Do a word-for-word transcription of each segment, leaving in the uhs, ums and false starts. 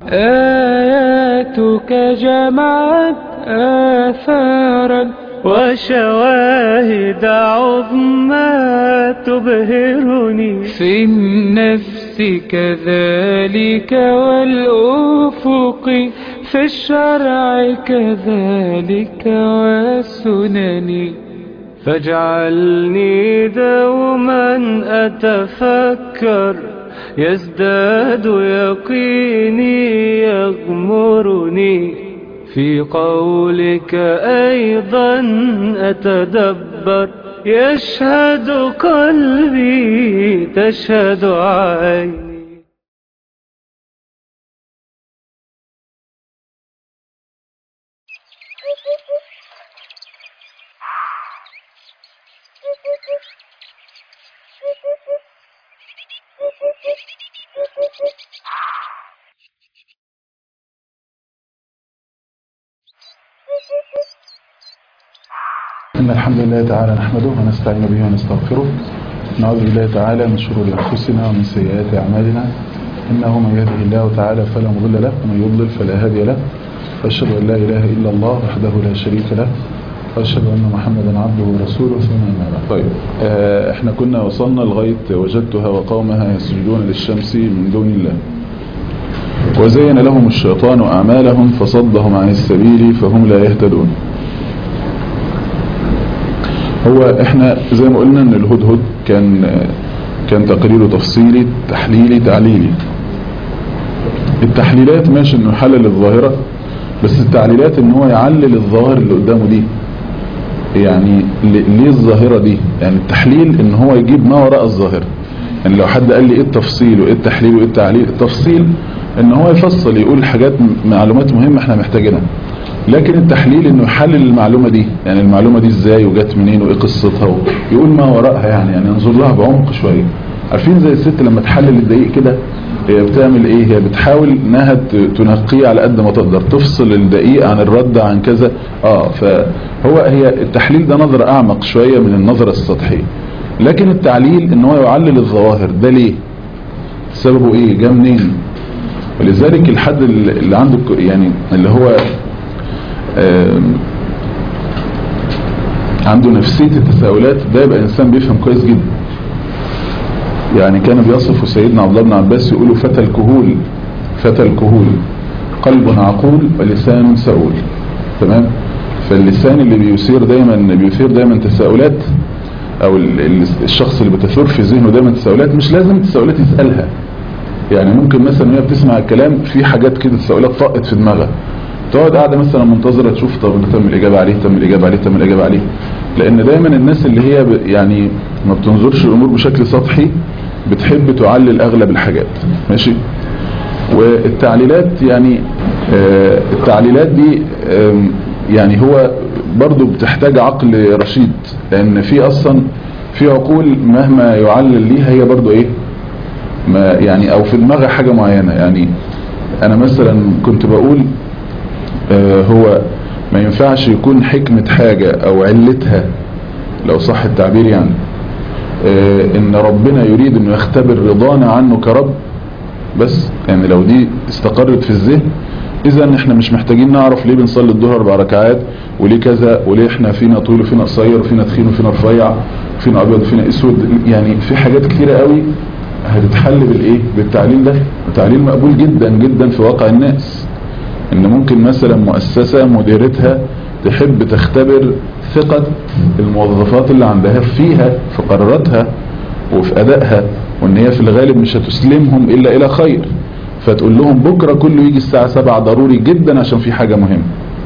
آياتك جمعت آثارا وشواهد عظمى تبهرني في النفس كذلك والأفق في الشرع كذلك والسنن فاجعلني دوما أتفكر يزداد يقيني يغمرني في قولك أيضا أتدبر يشهد قلبي تشهد عيني. إن الحمد لله تعالى نحمده ونستعين به ونستغفره. نعوذ بالله تعالى من شرور أنفسنا ومن سيئات أعمالنا. إنه من يهده الله تعالى فلا مضل له ومن يضلل فلا هادي له. وأشهد أن لا إله إلا الله وحده لا شريك له وأشهد أن محمدا عبده ورسوله ثم أما بعد. طيب آه احنا كنا وصلنا لغاية وجدتها وقومها يسجدون للشمس من دون الله وزين لهم الشيطان أعمالهم فصدهم عن السبيل فهم لا يهتدون. هو احنا زي ما قلنا ان الهدهد كان كان تقريره تفصيلي تحليلي تعليلي. التحليلات ماشي انه يحلل الظاهرة، بس التعليلات ان هو يعلل الظواهر اللي قدامه دي. يعني ليه الظاهرة دي؟ يعني التحليل ان هو يجيب ما وراء الظاهرة. يعني لو حد قال لي ايه التفصيل وايه التحليل وايه التعليل، التفصيل ان هو يفصل يقول حاجات معلومات مهمة احنا محتاجينها، لكن التحليل انه يحلل المعلومة دي، يعني المعلومة دي ازاي وجت منين وايه قصتها ويقول ما وراءها، يعني يعني ينظر لها بعمق شوية. عارفين زي الست لما تحلل الدقيق كده هي بتعمل ايه؟ هي بتحاول انها تنقيه على قد ما تقدر، تفصل الدقيق عن الرد عن كذا. اه فهو هي التحليل ده نظرة اعمق شوية من النظرة السطحية، لكن التعليل ان هو يعلل الظواهر. ده ليه؟ سببه ايه؟ جاء منين؟ ولذلك الحد اللي عنده يعني اللي هو عنده نفسية التساؤلات ده يبقى انسان بيفهم كويس جدا. يعني كان بيصف سيدنا عبد الله بن عباس يقولوا فتى الكهول فتى الكهول قلب عقول ولسان سؤول. تمام؟ فاللسان اللي بيثير دايما بيثير دايما تساؤلات، او الشخص اللي بتثور في ذهنه دايما تساؤلات، مش لازم تساؤلات يسألها. يعني ممكن مثلا وهي بتسمع الكلام في حاجات كده تساؤلات طقت في دماغها، تقعد قاعدة مثلا منتظرة تشوف طب تم الإجابة عليه تم الإجابة عليه تم الإجابة عليه. لأن دايما الناس اللي هي يعني ما بتنظرش الأمور بشكل سطحي بتحب تعلل أغلب الحاجات. ماشي؟ والتعليلات يعني آه التعليلات دي آه يعني هو برضو بتحتاج عقل رشيد، لأن في أصلا في عقول مهما يعلل ليها هي برضو إيه ما يعني أو في دماغها حاجة معينة. يعني أنا مثلا كنت بقول آه هو ما ينفعش يكون حكمة حاجة او علتها لو صح التعبير يعني آه ان ربنا يريد انه يختبر رضانا عنه كرب بس. يعني لو دي استقرت في الذهن اذا احنا مش محتاجين نعرف ليه بنصلي الظهر اربع ركعات وليه كذا وليه احنا فينا طول وفينا قصير وفينا تخين وفينا رفيع وفينا ابيض وفينا اسود. يعني في حاجات كتيرة قوي هتتحل بالايه بالتعليل ده. التعليل مقبول جدا جدا في واقع الناس. ان ممكن مثلا مؤسسة مديرتها تحب تختبر ثقة الموظفات اللي عندها فيها في قراراتها وفي ادائها، وان هي في الغالب مش هتسلمهم الا الى خير، فتقول لهم بكرة كله يجي الساعة سبعة ضروري جدا عشان في حاجة مهمة.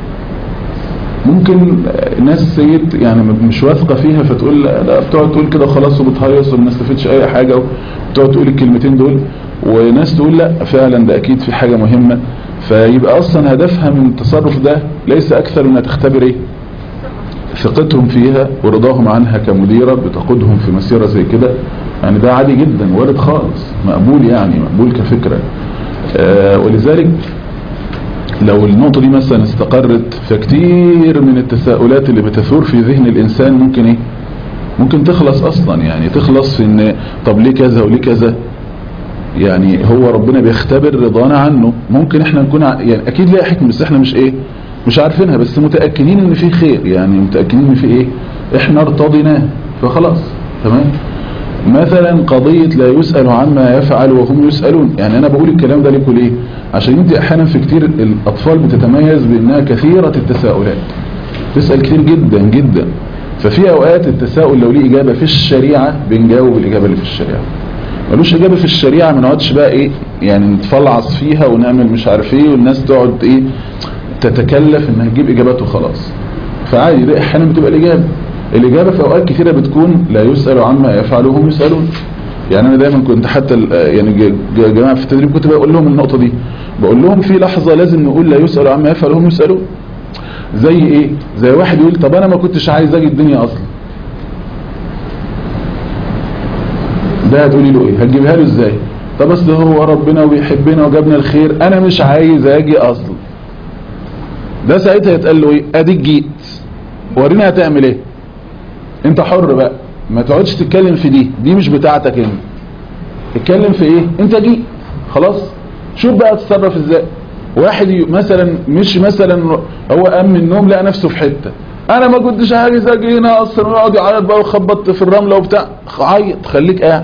ممكن ناس سيد يعني مش واثقة فيها فتقول لا، بتقعد تقول كده خلاص وبتهيص وما استفدش اي حاجة وبتقعد تقول الكلمتين دول. وناس تقول لا فعلا ده اكيد في حاجة مهمة، فيبقى اصلا هدفها من التصرف ده ليس اكثر انها تختبر ايه ثقتهم فيها ورضاهم عنها كمديرة بتقودهم في مسيرة زي كده. يعني ده عادي جدا وارد خالص، مقبول يعني مقبول كفكرة. آه ولذلك لو النقطة دي مثلا استقرت، فكتير من التساؤلات اللي بتثور في ذهن الانسان ممكن ايه ممكن تخلص اصلا. يعني تخلص في ان طب ليه كذا وليه كذا. يعني هو ربنا بيختبر رضانا عنه. ممكن احنا نكون ع... يعني اكيد ليها حكمة بس احنا مش ايه مش عارفينها، بس متأكدين ان في خير، يعني متأكدين ان في ايه احنا ارتضيناه فخلاص تمام. مثلا قضية لا يسأل عما يفعل وهم يسألون، يعني انا بقول الكلام ده لكم ليه؟ عشان انت احيانا في كتير الاطفال بتتميز بانها كثيرة التساؤلات، تسأل كتير جدا جدا. ففي اوقات التساؤل لو ليه اجابة في الشريعة بنجاوب الاجابة اللي في الشريعة، ملوش اجابة في الشريعة ما نقعدش بقى ايه يعني نتفلعص فيها ونعمل مش عارف ايه والناس تقعد ايه تتكلف انها تجيب اجابات وخلاص. فعادي ده احيانا بتبقى الاجابة الاجابة في اوقات كثيرة بتكون لا يسأل عما يفعل وهم يسألون. يعني انا دايما كنت حتى يعني جماعة في التدريب كنت بقول لهم النقطة دي، بقول لهم في لحظة لازم نقول لا يسأل عما يفعل وهم يسألون. زي ايه؟ زي واحد يقول طب انا ما كنتش عايز اجي الدنيا اصلا، ده هتقولي له ايه؟ هتجيبها له ازاي؟ طب اصل هو ربنا وبيحبنا وجابنا الخير، انا مش عايز اجي اصلا. ده ساعتها يتقال له ايه؟ اديك جيت ورينا هتعمل ايه. انت حر بقى، ما تقعدش تتكلم في دي دي مش بتاعتك انت، اتكلم في ايه؟ انت جيت خلاص، شوف بقى تتصرف ازاي. واحد مثلا مش مثلا هو قام من النوم لقى نفسه في حته، انا ما كنتش عايز اجي هنا اصلا، ويقعد يعيط بقى وخبط في الرمله وبتاع. عيط، خليك قاعد.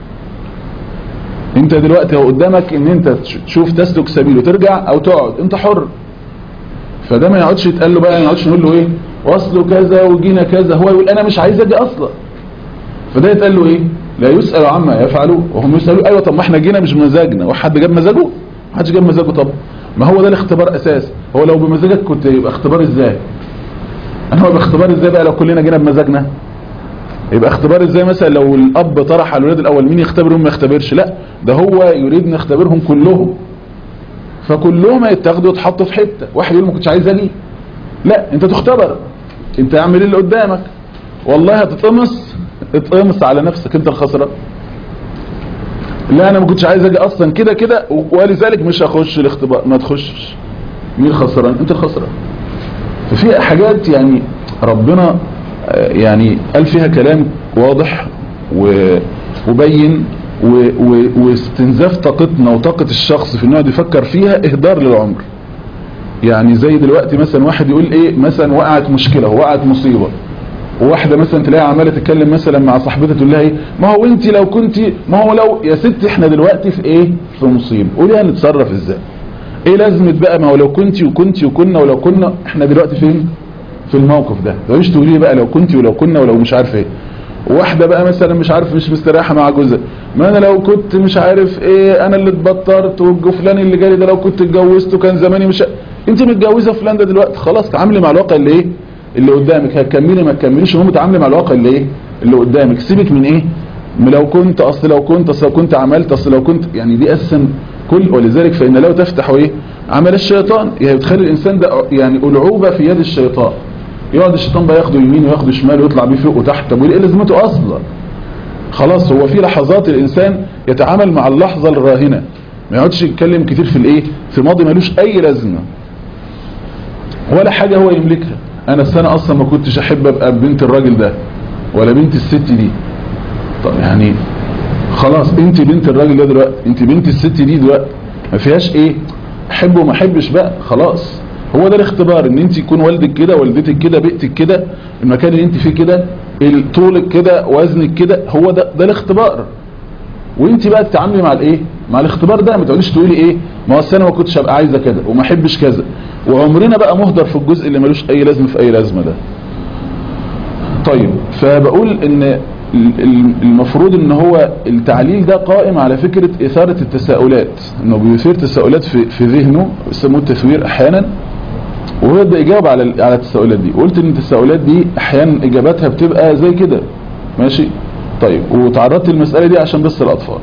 انت دلوقتي هو قدامك ان انت تشوف تسلك سبيل وترجع او تقعد، انت حر. فده ما يقعدش يتقال له بقى، ما يقعدش نقول له ايه واصله كذا وجينا كذا، هو يقول انا مش عايز اجي اصلا. فده يتقال له ايه؟ لا يسأل عما يفعلوا وهم يسألوا. ايوه طب ما احنا جينا مش بمزاجنا، وحد جاب مزاجه؟ ما حدش جاب مزاجه. طب ما هو ده الاختبار اساس. هو لو بمزاجك كنت يبقى اختبار ازاي؟ انا هو باختبار ازاي بقى لو كلنا جينا بمزاجنا؟ يبقى اختبار ازاي مثلا لو الاب طرح على الولاد الاول مين يختبرهم ما يختبرش؟ لا ده هو يريد نختبرهم كلهم، فكلهم هيتاخدوا ويتحطوا في حته. واحد يقول ما كنتش عايز اجي، لا انت تختبر، انت اعمل اللي قدامك. والله هتتقمص، اتقمص على نفسك، انت الخسران. لا انا ما كنتش عايز اجي اصلا كده كده ولذلك مش هخش الاختبار، ما تخشش. مين الخسران؟ انت الخسران. ففي حاجات يعني ربنا يعني قال فيها كلام واضح وبين واستنزاف طاقتنا وطاقة الشخص في انه يفكر فيها اهدار للعمر. يعني زي دلوقتي مثلا واحد يقول ايه مثلا وقعت مشكلة وقعت مصيبة، وواحدة مثلا تلاقيها عمالة تتكلم مثلا مع صاحبتها تقول لها ايه ما هو انت لو كنت، ما هو لو يا ست احنا دلوقتي في ايه في مصيبة، قولي هنتصرف ازاي؟ ايه لازمة بقى ما هو لو كنت وكنت وكنا ولو كنا، احنا دلوقتي فين في الموقف ده. لو مش تقولي بقى لو كنت ولو كنا ولو مش عارف ايه. واحدة بقى مثلا مش عارف مش مستريحة مع جوزها، ما انا لو كنت مش عارف ايه انا اللي اتبطرت والجفلان اللي جالي ده لو كنت اتجوزته كان زماني مش. انت متجوزة فلان ده دلوقتي خلاص، تعاملي مع الواقع اللي ايه اللي قدامك، هتكملي ما تكمليش، المهم تعاملي مع الواقع اللي ايه اللي قدامك. سيبك من ايه لو كنت اصل لو كنت اصل لو كنت عملت اصل لو كنت، يعني دي اساسا كل. ولذلك فان لو تفتحوا ايه عمل الشيطان، يعني بتخلي الانسان ده يعني ألعوبة في يد الشيطان، يقعد الشيطان بقى ياخده يمين وياخده شمال ويطلع بيه فوق وتحت. طب وايه لازمته اصلا؟ خلاص هو في لحظات الانسان يتعامل مع اللحظة الراهنة، ما يقعدش يتكلم كتير في الايه في الماضي ملوش اي لازمة ولا حاجة هو يملكها. انا السنة اصلا ما كنتش احب ابقى بنت الراجل ده ولا بنت الست دي. طب يعني خلاص انت بنت الراجل ده دلوقتي، انت بنت الست دي دلوقتي، ما فيهاش ايه احب وما احبش بقى خلاص. هو ده الاختبار، ان انت يكون والدك كده والدتك كده بيئتك كده المكان اللي انت فيه كده طولك كده وزنك كده، هو ده ده الاختبار. وانت بقى تتعاملي مع الايه مع الاختبار ده. ما تقوليش تقولي ايه ما هو السنه ما كنتش ابقى عايزه كذا وما احبش كذا، وعمرنا بقى مهدر في الجزء اللي ملوش اي لازمه في اي لازمه ده. طيب فبقول ان المفروض ان هو التعليل ده قائم على فكرة اثارة التساؤلات، انه بيثير تساؤلات في, في ذهنه، يسموه التثوير احيانا، وهو يبدأ يجاوب على على التساؤلات دي. وقلت ان التساؤلات دي احيانا اجاباتها بتبقى زي كده ماشي. طيب وتعرضت المسألة دي عشان بس الاطفال.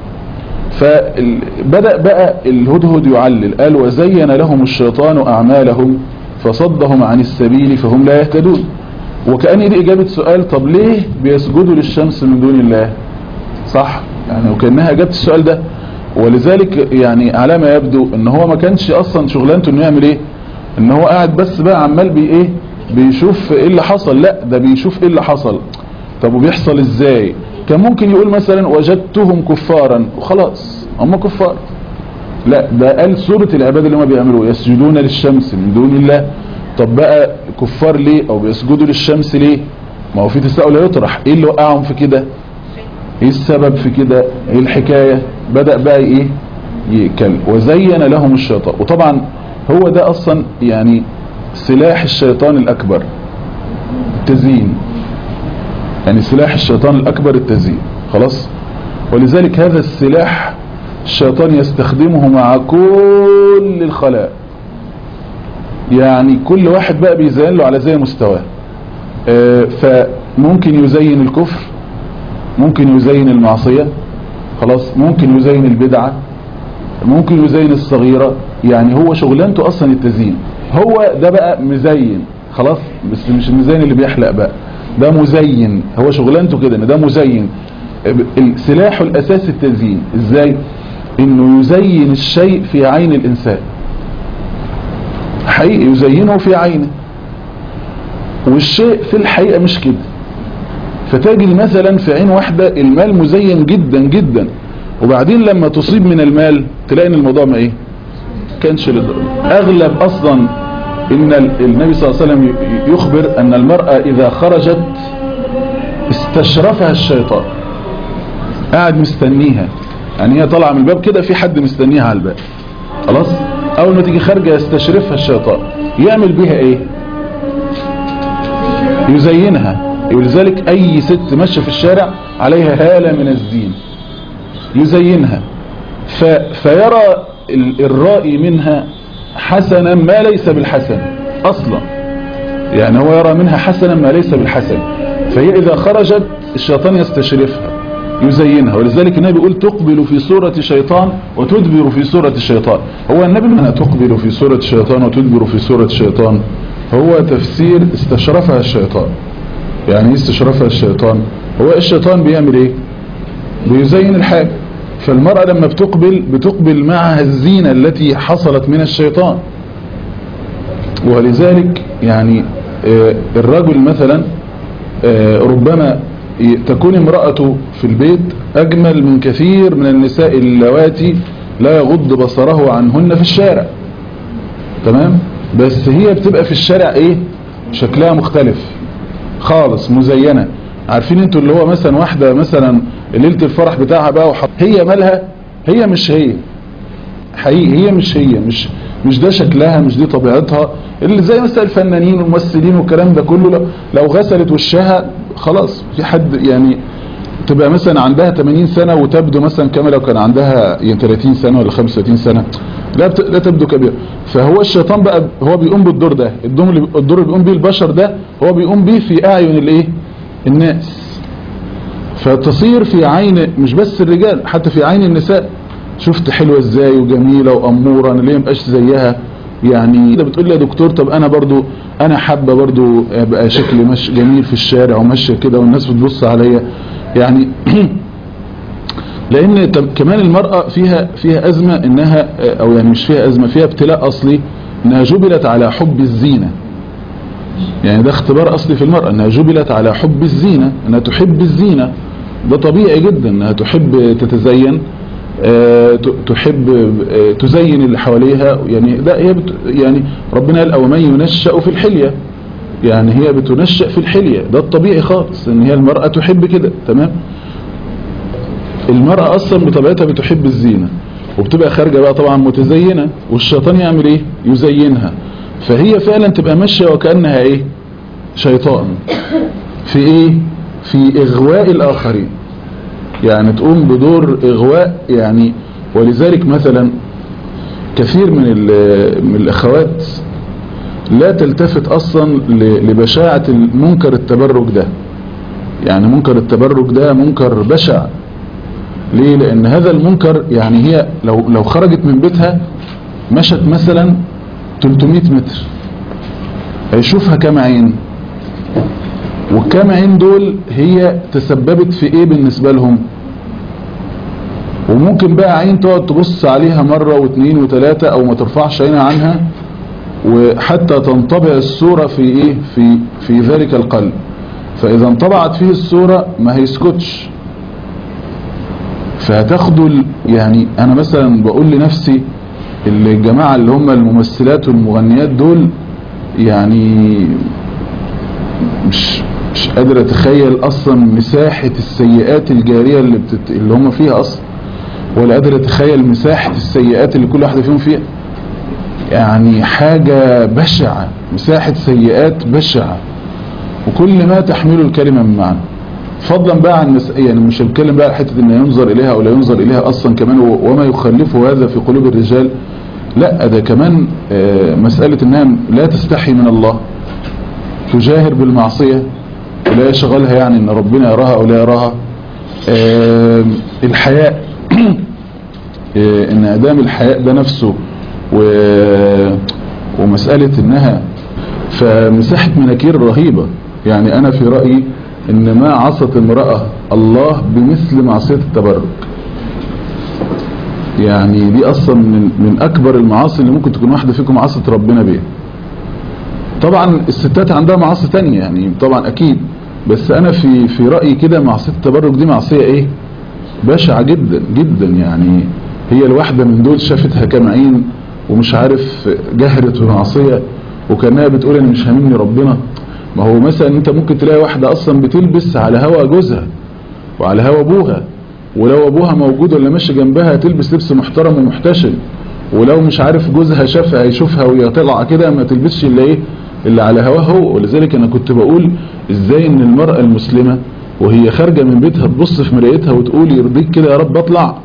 فبدأ بقى الهدهد يعلل، قال وزين لهم الشيطان اعمالهم فصدهم عن السبيل فهم لا يهتدون. وكأن دي إجابة سؤال، طب ليه بيسجدوا للشمس من دون الله؟ صح يعني، وكأنها إجابة السؤال ده. ولذلك يعني على ما يبدو ان هو ما كانش اصلا شغلانته انه يعمل ايه، ان هو قاعد بس بقى عمال بي ايه بيشوف ايه اللي حصل. لا ده بيشوف ايه اللي حصل. طب وبيحصل ازاي؟ كان ممكن يقول مثلا وجدتهم كفارا وخلاص، هم كفار. لا ده قال صورة العباد اللي هم بيعملوا يسجدون للشمس من دون الله. طب بقى كفار ليه او بيسجدوا للشمس ليه؟ ما هو في تساؤل يطرح، ايه اللي وقعهم في كده؟ ايه السبب في كده؟ ايه الحكاية؟ بدأ بقى ايه يتكلم وزين لهم الشيطان. وطبعا هو ده اصلا يعني سلاح الشيطان الاكبر، التزيين. يعني سلاح الشيطان الاكبر التزيين، خلاص. ولذلك هذا السلاح الشيطان يستخدمه مع كل الخلائق، يعني كل واحد بقى بيزين له على زي مستواه. آه فممكن يزين الكفر، ممكن يزين المعصية، خلاص، ممكن يزين البدعة، ممكن يزين الصغيرة. يعني هو شغلانته اصلا التزيين. هو ده بقى مزين، خلاص، بس مش المزين اللي بيحلق بقى، ده مزين. هو شغلانته كده ان ده مزين. سلاحه الاساسي التزيين. ازاي؟ انه يزين الشيء في عين الانسان، حقيقي يزينه في عينه، والشيء في الحقيقة مش كده. فتجد مثلا في عين واحدة المال مزين جدا جدا، وبعدين لما تصيب من المال تلاقي ان الموضوع ما ايه كانش للدرجة. اغلب اصلا ان النبي صلى الله عليه وسلم يخبر ان المرأة اذا خرجت استشرفها الشيطان، قاعد مستنيها، يعني هي طالعه من الباب كده في حد مستنيها على الباب، خلاص. اول ما تيجي خارجه يستشرفها الشيطان، يعمل بيها ايه؟ يزينها. ولذلك اي ست ماشيه في الشارع عليها هاله من الزين يزينها، ف... فيرى الرائي منها حسنا ما ليس بالحسن اصلا، يعني هو يرى منها حسنا ما ليس بالحسن، فهي اذا خرجت الشيطان يستشرفها يزينها. ولذلك النبي يقول تقبل في صورة شيطان وتدبر في صورة الشيطان. هو النبي لما تقبل في صورة شيطان وتدبر في صورة الشيطان هو تفسير استشرفها الشيطان. يعني استشرفها الشيطان، هو الشيطان بيعمل ايه؟ بيزين الحاجة. فالمرأة لما بتقبل بتقبل معها الزينة التي حصلت من الشيطان. ولذلك يعني الرجل مثلا ربما تكون امرأته في البيت أجمل من كثير من النساء اللواتي لا يغض بصره عنهن في الشارع، تمام؟ بس هي بتبقى في الشارع ايه؟ شكلها مختلف خالص، مزينة. عارفين انتوا اللي هو مثلا واحدة مثلا ليلة الفرح بتاعها بقى وحط، هي مالها؟ هي مش هي حقيقي، هي مش هي مش مش ده شكلها، مش دي طبيعتها. اللي زي مثلا الفنانين والممثلين والكلام ده كله، لو, لو غسلت وشها خلاص في حد يعني تبقى مثلا عندها ثمانين سنة وتبدو مثلا كما لو كان عندها يعني ثلاثين سنة ولا خمسة وثلاثين سنة، لا بت... لا تبدو كبيرة. فهو الشيطان بقى هو بيقوم بالدور ده، الدور اللي الدور اللي بيقوم به البشر ده هو بيقوم به في اعين الايه؟ الناس. فتصير في عين مش بس الرجال، حتى في عين النساء. شفت حلوة ازاي وجميلة وامورة، انا ليه مبقاش زيها؟ يعني ده بتقول لي يا دكتور طب انا برضو انا حابة برضو ابقى شكلي مش جميل في الشارع وماشية كده والناس بتبص عليا يعني لان كمان المرأة فيها فيها ازمة انها، او يعني مش فيها ازمة، فيها ابتلاء اصلي انها جبلت على حب الزينة. يعني ده اختبار اصلي في المرأة انها جبلت على حب الزينة، انها تحب الزينة. ده طبيعي جدا انها تحب تتزين، أه تحب أه تزين اللي حواليها. يعني ده هي بت يعني ربنا قال او من ينشأ في الحلية، يعني هي بتنشأ في الحلية، ده الطبيعي خالص ان هي المرأة تحب كده، تمام. المرأة اصلا بطبيعتها بتحب الزينة وبتبقى خارجة بقى طبعا متزينة، والشيطان يعمل ايه؟ يزينها. فهي فعلا تبقى ماشية وكأنها ايه؟ شيطان في ايه؟ في اغواء الاخرين، يعني تقوم بدور اغواء. يعني ولذلك مثلا كثير من من الاخوات لا تلتفت اصلا لبشاعة المنكر التبرج ده. يعني منكر التبرج ده منكر بشع. ليه؟ لان هذا المنكر يعني هي لو لو خرجت من بيتها مشت مثلا ثلاثمائة متر هيشوفها كام عين، والكام عين دول هي تسببت في ايه بالنسبة لهم. وممكن بقى عين تقعد تبص عليها مرة واثنين وثلاثة او ما ترفعش عينها عنها، وحتى تنطبع الصورة في ايه في في ذلك القلب. فاذا انطبعت فيه الصورة ما هيسكتش، فتاخدوا يعني انا مثلا بقول لنفسي الجماعة اللي هم الممثلات والمغنيات دول يعني مش مش قادر اتخيل اصلا مساحة السيئات الجارية اللي, بتت... اللي هم فيها اصلا، ولا قادر اتخيل مساحة السيئات اللي كل واحدة فيهم فيها. يعني حاجة بشعة، مساحة سيئات بشعة، وكل ما تحمله الكلمة من معنى. فضلا بقى عن مس... يعني مش الكلم بقى حتة ان ينظر اليها او لا ينظر اليها اصلا كمان، وما يخلفه هذا في قلوب الرجال. لا ده كمان مسألة انها لا تستحي من الله، تجاهر بالمعصية ولا يشغلها يعني ان ربنا يراها او لا يراها. الحياء ان ادام الحياء ده نفسه و... ومسألة انها فمساحة مناكير رهيبة. يعني انا في رأيي ان ما عصت امرأة الله بمثل معصية التبرج. يعني دي اصلا من, من اكبر المعاصي اللي ممكن تكون واحدة فيكم عصت ربنا بيها. طبعا الستات عندها معاصي تانية يعني طبعا اكيد، بس انا في في رأيي كده معصية التبرج دي معصية ايه بشعة جدا جدا. يعني هي الواحدة من دول شافتها كام عين ومش عارف جهرت بمعصية وكانها بتقول انا مش هاممني ربنا. ما هو مثلا انت ممكن تلاقي واحدة اصلا بتلبس على هوا جوزها وعلى هوا ابوها، ولو ابوها موجود ولا ماشي جنبها تلبس لبس محترم ومحتشم، ولو مش عارف جوزها شافها هيشوفها وهي طالعه كده ما تلبسش الا ايه اللي على هواه هو. ولذلك انا كنت بقول ازاي ان المرأة المسلمة وهي خارجة من بيتها تبص في مرايتها وتقول يرضيك كده يا رب اطلع،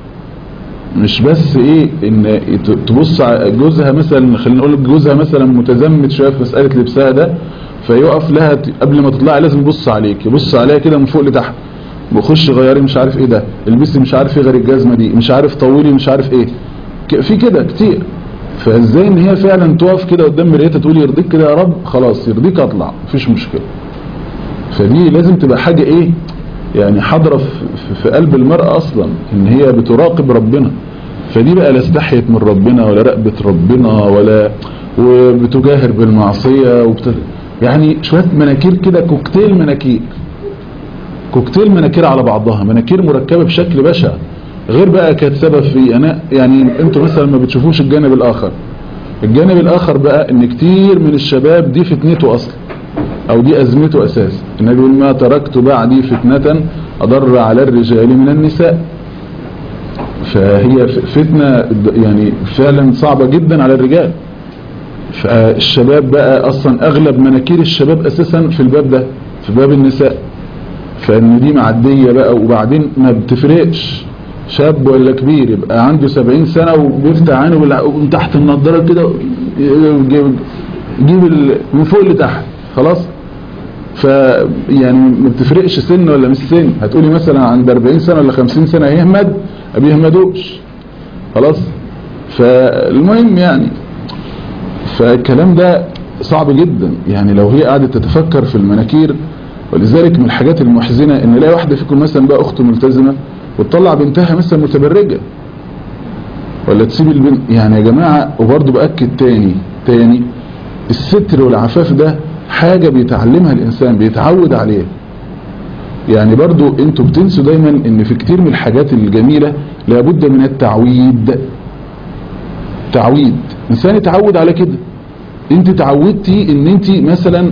مش بس ايه ان تبص على جوزها مثلا، خلينا نقول جوزها مثلا متزمت شويه في مساله لبسها ده، فيقف لها قبل ما تطلعي لازم يبص عليك، يبص عليها كده من فوق لتحت، بخش غيري مش عارف ايه ده، البسي مش عارف ايه غير الجزمه دي، مش عارف طولي مش عارف ايه، في كده كتير. فازاي ان هي فعلا تقف كده قدام مرايتها تقول يرضيك كده يا رب، خلاص يرضيك اطلع مفيش مشكله. فدي لازم تبقى حاجه ايه يعني حاضره في قلب المرأة اصلا ان هي بتراقب ربنا. فدي بقى لا استحيت من ربنا ولا رقبت ربنا ولا وبتجاهر بالمعصية وبت... يعني شوية مناكير كده، كوكتيل مناكير كوكتيل مناكير على بعضها، مناكير مركبة بشكل بشع. غير بقى كانت سبب في انا يعني انتوا مثلا ما بتشوفوش الجانب الاخر. الجانب الاخر بقى ان كتير من الشباب دي فتنته اصلا او دي ازمته اساسا. النبي يقول ما تركت بعدي فتنة اضر على الرجال من النساء. فهي فتنة يعني فعلا صعبة جدا على الرجال. فالشباب بقى اصلا اغلب مناكير الشباب اساسا في الباب ده، في باب النساء. فان دي معدية بقى، وبعدين ما بتفرقش شاب ولا كبير، يبقى عنده سبعين سنة وبيفتح عينه من تحت النضارة كده يجيب من فوق لتحت خلاص. فيعني ما بتفرقش سن ولا مش سن. هتقولي مثلا عند أربعين سنة ولا خمسين سنة يهمد ما بيهمدوش خلاص. فالمهم يعني فالكلام ده صعب جدا. يعني لو هي قاعدة تتفكر في المناكير. ولذلك من الحاجات المحزنة ان لا واحدة فيكم مثلا بقى اخته ملتزمة وتطلع بنتها مثلا متبرجة، ولا تسيب البنت. يعني يا جماعة وبرضه بأكد تاني تاني الستر والعفاف ده حاجة بيتعلمها الانسان بيتعود عليها. يعني برضو انتوا بتنسوا دايما ان في كتير من الحاجات الجميلة لابد من التعويد. تعويد انسان يتعود على كده. انت تعودتي ان انت مثلا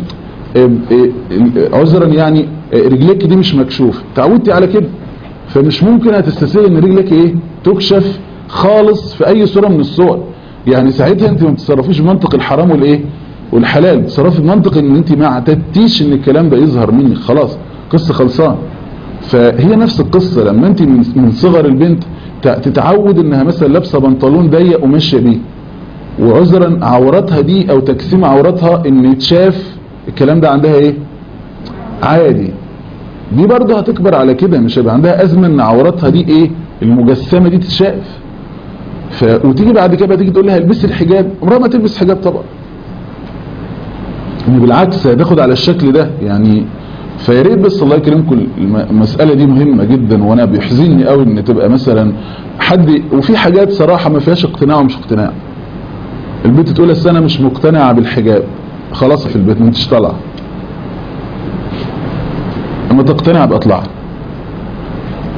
عذرا يعني رجلك دي مش مكشوف، تعودتي على كده، فمش ممكن هتستسيغ ان رجلك ايه تكشف خالص في اي صورة من الصور. يعني ساعتها انت ما بتتصرفيش بمنطق الحرام والايه والحلال، بتصرفي بمنطق ان انت ما اعتدتيش ان الكلام ده يظهر منك، خلاص قصة خلصان. فهي نفس القصة لما انت من صغر البنت تتعود انها مثلا لابسه بنطلون ضيق وماشيه بيه، وعذرا عورتها دي او تجسيم عورتها ان يتشاف الكلام ده عندها ايه عادي، دي برضه هتكبر على كده، مش هيبقى عندها ازمه ان عورتها دي ايه المجسمه دي تتشاف. ف... وتيجي بعد كده تيجي تقول لها البسي الحجاب، عمرها ما تلبس حجاب طبعا. بالعكس هتاخد على الشكل ده يعني. فيا ريت بس الله يكرمكم المساله دي مهمه جدا، وانا بيحزنني قوي ان تبقى مثلا حد، وفي حاجات صراحه ما فيهاش اقتناع ومش اقتناع. البنت تقول اصل انا مش مقتنعه بالحجاب، خلاص في البيت ما انتش طالعه، اما تقتنع ابقى اطلع.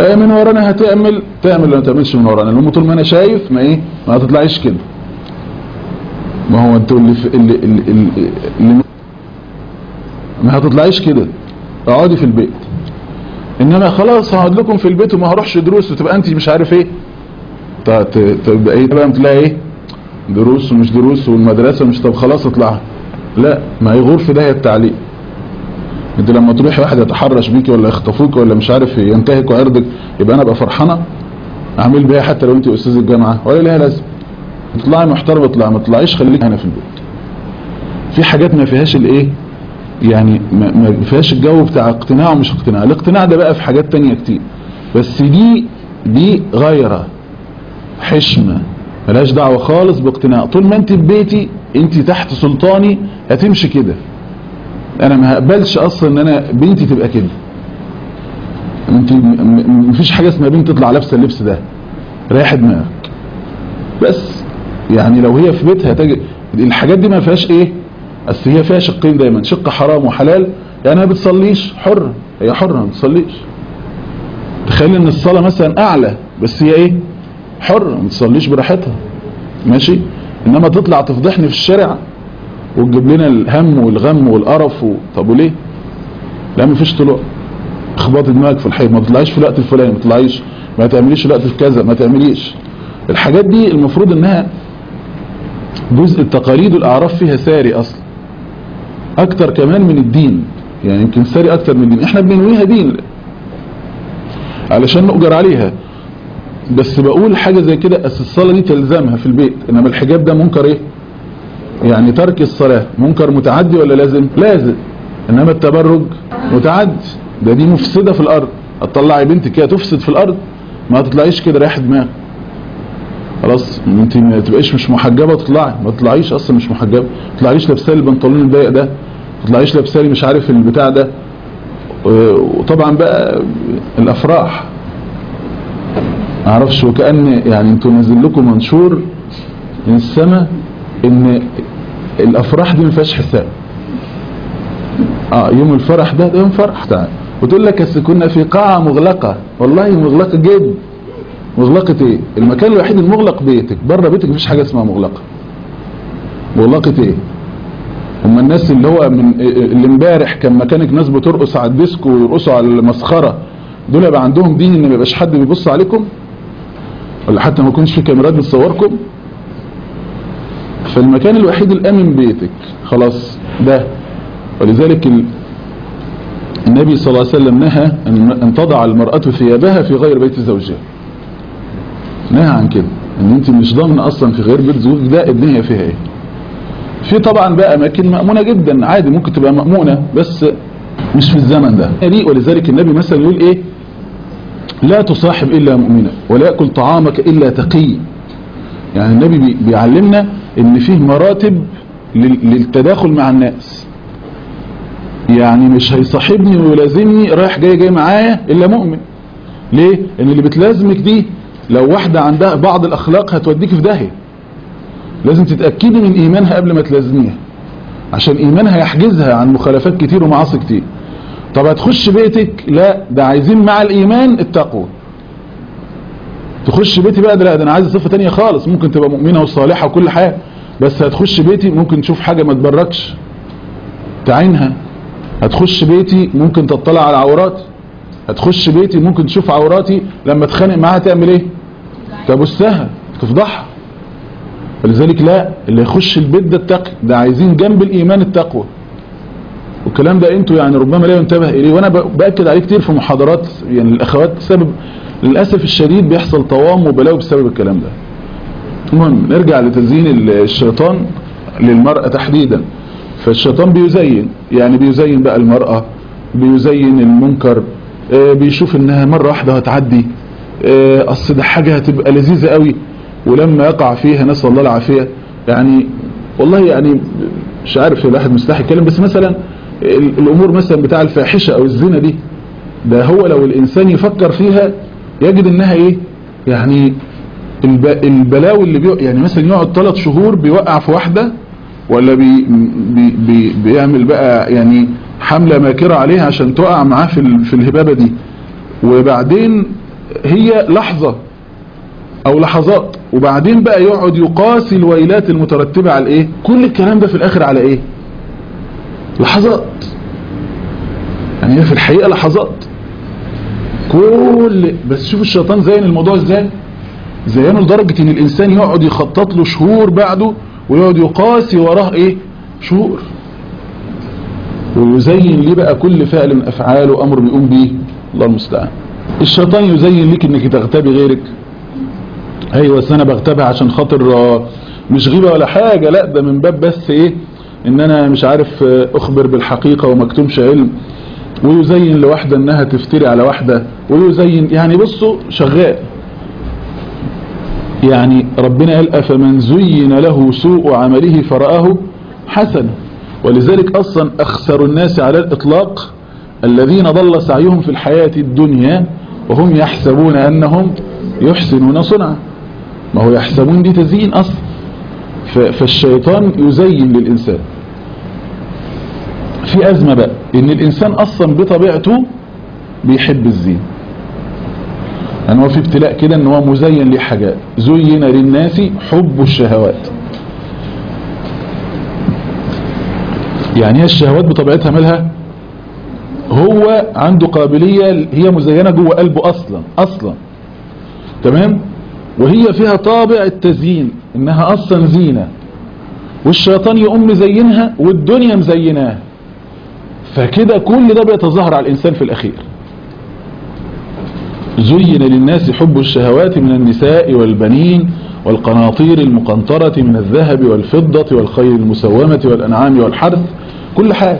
آه من ورانا هتعمل تعمل ولا ما تعملش من ورانا، لما طول ما انا شايف ما ايه ما هتطلعيش كده. ما هو انتوا اللي, اللي, اللي, اللي, اللي ما هتطلعيش كده، اقعدي في البيت. انما خلاص هقعد لكم في البيت وما هروحش دروس وتبقى انت مش عارف ايه، تبقى ايه بقى تلاقي ايه دروس ومش دروس والمدرسه مش، طب خلاص اطلعها. لا، ما يغور في ده التعليم. انت لما تروح واحد يتحرش بيكي ولا يخطفوك ولا مش عارف ينتهك ويرضك، يبقى انا ابقى فرحانه اعمل بيها حتى لو انت استاذ الجامعه ولا ليها لازم. اطلعي محترمه اطلعي، ما تطلعيش خليك هنا في البيت. في حاجات ما فيهاش الايه يعني ما, ما فيهاش الجو بتاع اقتناع ومش اقتناع. الاقتناع ده بقى في حاجات تانية كتير، بس دي دي غيره حشمه ملاش دعوه خالص باقتناع. طول ما انت في بيتي انت تحت سلطاني هتمشي كده. انا ما هقبلش اصلا ان انا بنتي تبقى كده. انت مفيش حاجه اسمها بنت تطلع لابسه اللبس ده، ريح دماغك بس. يعني لو هي في بيتها تجي الحاجات دي ما فيهاش ايه، اصل هي فيها شقين دايما، شق حرام وحلال. يعني ما بتصليش حره، هي حره ما بتصليش. تخيل ان الصلاه مثلا اعلى بس هي ايه حره ما بتصليش براحتها ماشي. انما تطلع تفضحني في الشارع وتجيب لنا الهم والغم والقرف و... طب وليه؟ لا مفيش طلوع. اخبط دماغك في الحيط، ما تطلعيش في الوقت الفلاني، ما تطلعيش، ما تعمليش الوقت في كذا، ما تعمليش الحاجات دي. المفروض انها جزء التقاليد والاعراف فيها ساري اصلا اكتر كمان من الدين. يعني يمكن ساري اكتر من الدين. احنا بننويها دين علشان نؤجر عليها، بس بقول حاجة زي كده. أس الصلاة دي تلزمها في البيت، انما الحجاب ده منكر ايه يعني؟ ترك الصلاة منكر متعدي ولا لازم؟ لازم. انما التبرج متعدي، ده دي مفسدة في الارض. هتطلعي بنتك كده تفسد في الارض؟ ما تطلعيش كده ريح دماغ خلاص. انت ما تبقاش مش محجبة وتطلعي، ما تطلعيش اصلا مش محجبة. ما تطلعيش لابسه البنطلون الضيق ده، ما تطلعيش لابسه مش عارف البتاع ده. وطبعا بقى الافراح معرفش، وكأن يعني انتوا نازل لكم منشور من السماء ان الافراح دي ما فيهاش حساب. اه يوم الفرح ده ده يوم فرح تعال، وتقول لك بس كنا في قاعة مغلقة. والله مغلقة جدا. مغلقة ايه؟ المكان الوحيد المغلق بيتك، بره بيتك مفيش حاجة اسمها مغلقة. مغلقة ايه؟ هم الناس اللي هو من اللي امبارح كان مكانك ناس بترقص على الديسكو ويرقصوا على المسخرة، دول يبقى عندهم دين ان ما يبقاش حد بيبص عليكم؟ ولا حتى ما يكونش في كاميرات بتصوركم؟ فالمكان الوحيد الامن بيتك خلاص ده. ولذلك النبي صلى الله عليه وسلم نهى ان تضع المرأة ثيابها في غير بيت زوجها. نهى عن كده، ان انت مش ضامنه اصلا في غير بيت زوجك ده الدنيا فيها ايه. في طبعا بقى اماكن مأمونة جدا عادي، ممكن تبقى مأمونة، بس مش في الزمن ده. ولذلك النبي مثلا يقول ايه؟ لا تصاحب الا مؤمنا ولا يأكل طعامك الا تقي. يعني النبي بيعلمنا ان فيه مراتب للتداخل مع الناس. يعني مش هيصاحبني ويلازمني رايح جاي جاي معايا الا مؤمن. ليه؟ ان اللي بتلازمك دي لو واحدة عندها بعض الاخلاق هتوديك في داهية. لازم تتأكدي من ايمانها قبل ما تلازميها، عشان ايمانها يحجزها عن مخالفات كتير ومعاصي كتير. طب هتخش بيتك؟ لا، ده عايزين مع الايمان التقوى. تخش بيتي بقى ده لا، ده انا عايز صفة تانية خالص. ممكن تبقى مؤمنة وصالحة وكل حاجة، بس هتخش بيتي ممكن تشوف حاجة ما تبركش تعينها. هتخش بيتي ممكن تطلع على عوراتي. هتخش بيتي ممكن تشوف عوراتي، لما تخانق معاها تعمل ايه؟ تبثها، تفضحها. ولذلك لا، اللي يخش البيت ده التقي، ده عايزين جنب الايمان التقوى. والكلام ده انتوا يعني ربما لا ينتبه اليه، وانا باكد عليه كتير في محاضرات. يعني الاخوات سبب للاسف الشديد بيحصل طوام وبلاوي بسبب الكلام ده. المهم نرجع لتزيين الشيطان للمرأة تحديدا. فالشيطان بيزين، يعني بيزين بقى المرأة، بيزين المنكر، بيشوف انها مرة واحدة هتعدي، اصل ده حاجة هتبقى لذيذة قوي، ولما يقع فيها نسأل الله العافية. يعني والله يعني مش عارف الواحد مستحي يتكلم، بس مثلا الامور مثلا بتاع الفاحشة او الزنا دي، ده هو لو الانسان يفكر فيها يجد انها ايه يعني البلاوي اللي بيو يعني مثلا يقعد ثلاث شهور بيوقع في واحدة، ولا بي بي بي بيعمل بقى يعني حملة ماكرة عليها عشان تقع معاه في في الهبابة دي، وبعدين هي لحظة او لحظات، وبعدين بقى يقعد يقاسي الويلات المترتبة على ايه. كل الكلام ده في الاخر على ايه؟ لحظات. يعني هي في الحقيقة لحظات. كل بس شوف الشيطان زين الموضوع ازاي، زينه لدرجة ان الانسان يقعد يخطط له شهور بعده، ويقعد يقاسي وراه ايه؟ شهور. ويزين ليه بقى كل فعل من افعاله امر بيقوم بيه. الله المستعان. الشيطان يزين لك انك تغتابي غيرك. ايوه بس انا بغتابها عشان خاطر مش غيبة ولا حاجة، لا ده من باب بس ايه، ان انا مش عارف اخبر بالحقيقة ومكتومش علم. ويزين لواحدة انها تفتري على واحدة، ويزين يعني بصوا شغال. يعني ربنا قال افمن زين له سوء عمله فرآه حسنا. ولذلك اصلا اخسر الناس على الاطلاق الذين ضل سعيهم في الحياة الدنيا وهم يحسبون انهم يحسنون صنعا. ما هو يحسبون دي تزيين اصلا. فالشيطان يزين للانسان. في ازمة بقى ان الانسان اصلا بطبيعته بيحب الزين. يعني هو في ابتلاء كده ان هو مزين لحاجات. زين للناس حب الشهوات. يعني هي الشهوات بطبيعتها مالها، هو عنده قابلية هي مزينة جوه قلبه اصلا اصلا تمام، وهي فيها طابع التزيين انها اصلا زينة، والشيطان يقوم مزينها والدنيا مزيناها. فكده كل ده بيتظاهر على الانسان في الاخير. زين للناس حب الشهوات من النساء والبنين والقناطير المقنطرة من الذهب والفضة والخيل المسومة والأنعام والحرث، كل حاجة.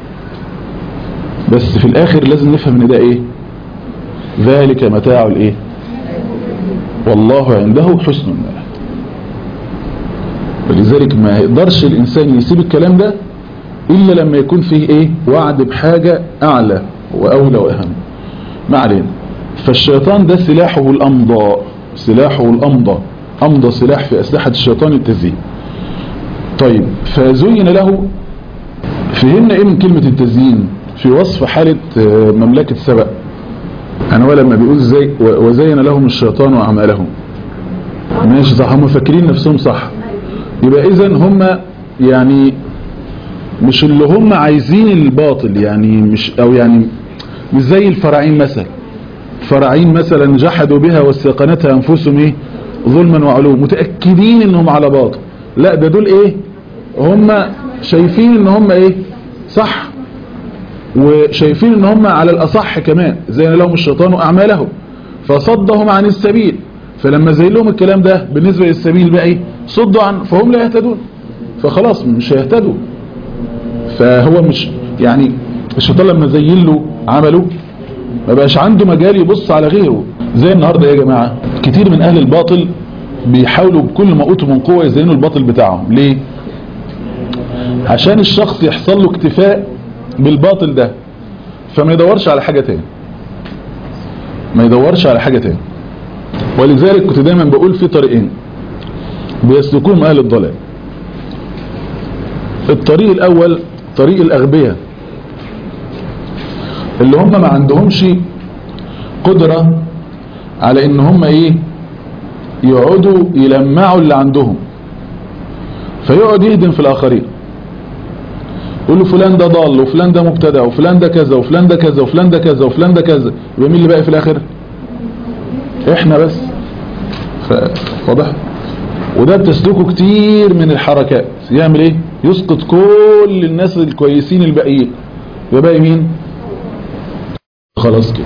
بس في الآخر لازم نفهم ان ده ايه؟ ذلك متاع الايه؟ والله عنده حسن المآب. ولذلك ما يقدرش الإنسان يسيب الكلام ده إلا لما يكون فيه ايه؟ وعد بحاجة أعلى وأولى وأهم. ما علينا. فالشيطان ده سلاحه الأمضى، سلاحه الأمضى، أمضى سلاح في أسلحة الشيطان التزيين. طيب فزين له. فهمنا ايه من كلمة التزيين في وصف حالة مملكة سبأ؟ يعني هو لما بيقول زي وزين لهم الشيطان وأعمالهم، ماشي صح، هم فاكرين نفسهم صح. يبقى إذن هم يعني مش اللي هم عايزين الباطل، يعني مش او يعني مش زي الفراعين مثلا. الفراعين مثلا جحدوا بها واستيقنتها انفسهم ايه؟ ظلما وعلوا، متأكدين انهم على باطل. لا ده دول ايه؟ هم شايفين ان هم ايه؟ صح، وشايفين ان هم على الاصح كمان. زين لهم الشيطان اعمالهم فصدهم عن السبيل، فلما زين لهم الكلام ده بالنسبة للسبيل بقى ايه؟ صدوا عن، فهم لا يهتدون، فخلاص مش هيهتدوا. فهو مش يعني الشيطان لما زين له عمله ما بقاش عنده مجال يبص على غيره. زي النهارده يا جماعة كتير من اهل الباطل بيحاولوا بكل ما اوتوا من قوة يزينوا الباطل بتاعهم. ليه؟ عشان الشخص يحصل له اكتفاء بالباطل ده، فما يدورش على حاجة تاني، ما يدورش على حاجة تاني. ولذلك كنت دايما بقول في طريقين بيسلكوهم اهل الضلال. الطريق الاول طريق الاغبياء اللي هم ما عندهمش قدرة على ان هم ايه؟ يقعدوا يلمعوا اللي عندهم، فيقعد يهدم في الاخرين، يقولوا فلان ده ضال وفلان ده مبتدع وفلان ده كذا وفلان ده كذا وفلان ده كذا وفلان ده كذا. يبقى مين اللي باقي في الاخر؟ احنا بس. واضح؟ وده بتسلكه كتير من الحركات. يعمل ايه؟ يسقط كل الناس الكويسين الباقيين، يبقى باقي مين؟ خلاص كده.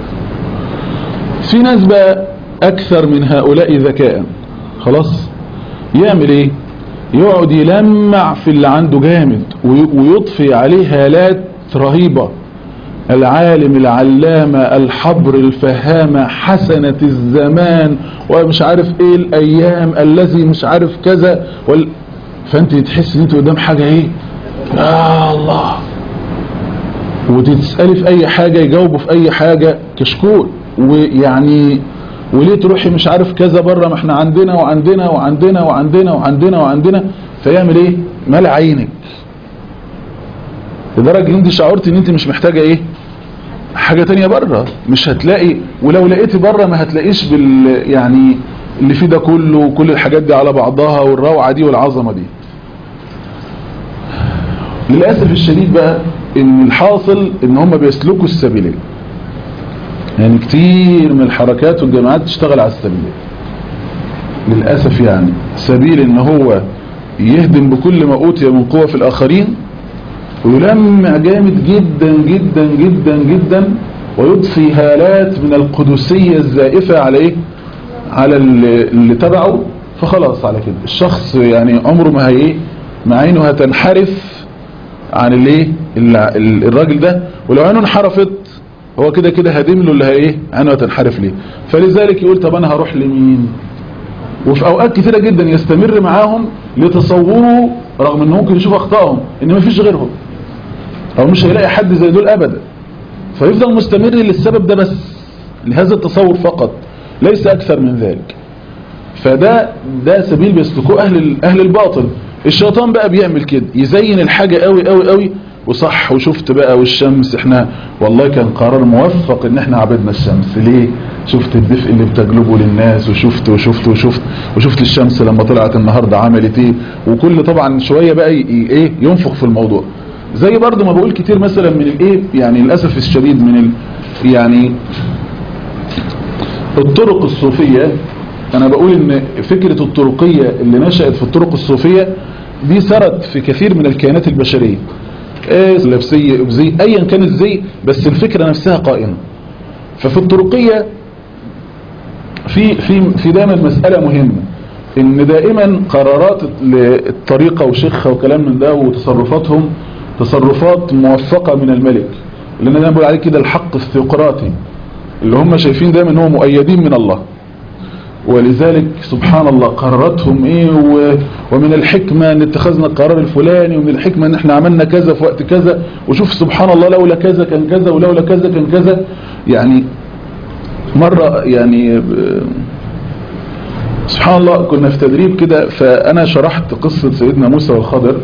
في ناس بقى اكثر من هؤلاء ذكاء، خلاص يعمل ايه؟ يقعد يلمع في اللي عنده جامد ويضفي عليه هالات رهيبة. العالم العلامة الحبر الفهامة حسنة الزمان ومش عارف ايه الايام الذي مش عارف كذا وال... فانت تحس ان انت قدام حاجة ايه؟ يا الله. وتتسألي في اي حاجة يجاوبوا في اي حاجة كشكول. ويعني وليه تروحي مش عارف كذا بره، ما احنا عندنا وعندنا وعندنا وعندنا وعندنا وعندنا. فيعمل ايه؟ ملع عينك لدرجة ان انت شعرت ان انت مش محتاجة ايه؟ حاجة تانية بره مش هتلاقي، ولو لقيتي بره ما هتلاقيش بال يعني اللي فيه ده كله وكل الحاجات دي على بعضها والروعة دي والعظمة دي. للأسف الشديد بقى ان الحاصل ان هم بيسلكوا السبيلين، يعني كتير من الحركات والجماعات تشتغل على السبيلين للأسف. يعني سبيل ان هو يهدم بكل ما أوتي من قوة في الآخرين ويلمع جامد جدا جدا جدا جدا ويضفي هالات من القدسية الزائفة على ايه، على اللي تبعه. فخلاص على كده الشخص يعني عمره ما هي ايه، مع عينه هتنحرف عن الايه الراجل ده، ولو عينه انحرفت هو كده كده هدم له اللي هي ايه، عينه هتنحرف ليه. فلذلك يقول طب انا هروح لمين، وفي اوقات كثيرة جدا يستمر معاهم لتصوره رغم انه ممكن يشوف اخطائهم ان ما فيش غيرهم او مش هيلاقي حد زي دول ابدا، فيفضل مستمر للسبب ده بس، لهذا التصور فقط ليس اكثر من ذلك. فده ده سبيل بيسلكوه اهل اهل الباطل. الشيطان بقى بيعمل كده، يزين الحاجة قوي قوي قوي وصح، وشفت بقى والشمس احنا والله كان قرار موفق ان احنا عبدنا الشمس ليه، شفت الدفء اللي بتجلبه للناس، وشفت وشفت وشفت وشفت الشمس لما طلعت النهاردة عملت ايه، وكل طبعا شوية بقى ايه ينفخ في الموضوع. زي برضو ما بقول كتير مثلا من الايه يعني للأسف الشديد من ال يعني الطرق الصوفية. انا بقول ان فكرة الطرقية اللي نشأت في الطرق الصوفية دي سرت في كثير من الكيانات البشرية، ايه لبسية ابزي ايا كان الزي، بس الفكرة نفسها قائمة. ففي الطرقية في في في دايما مسألة مهمة، ان دائما قرارات الطريقة وشيخها وكلام من ده وتصرفاتهم تصرفات موفقة من الملك، لان انا بقول عليه كده الحق الثيوقراطي اللي هم شايفين دايما ان هو مؤيدين من الله. ولذلك سبحان الله قراراتهم ايه، ومن الحكمة ان اتخذنا القرار الفلاني، ومن الحكمة ان احنا عملنا كذا في وقت كذا، وشوف سبحان الله لولا كذا كان كذا ولولا كذا كان كذا. يعني مرة يعني سبحان الله كنا في تدريب كده، فانا شرحت قصة سيدنا موسى والخضر،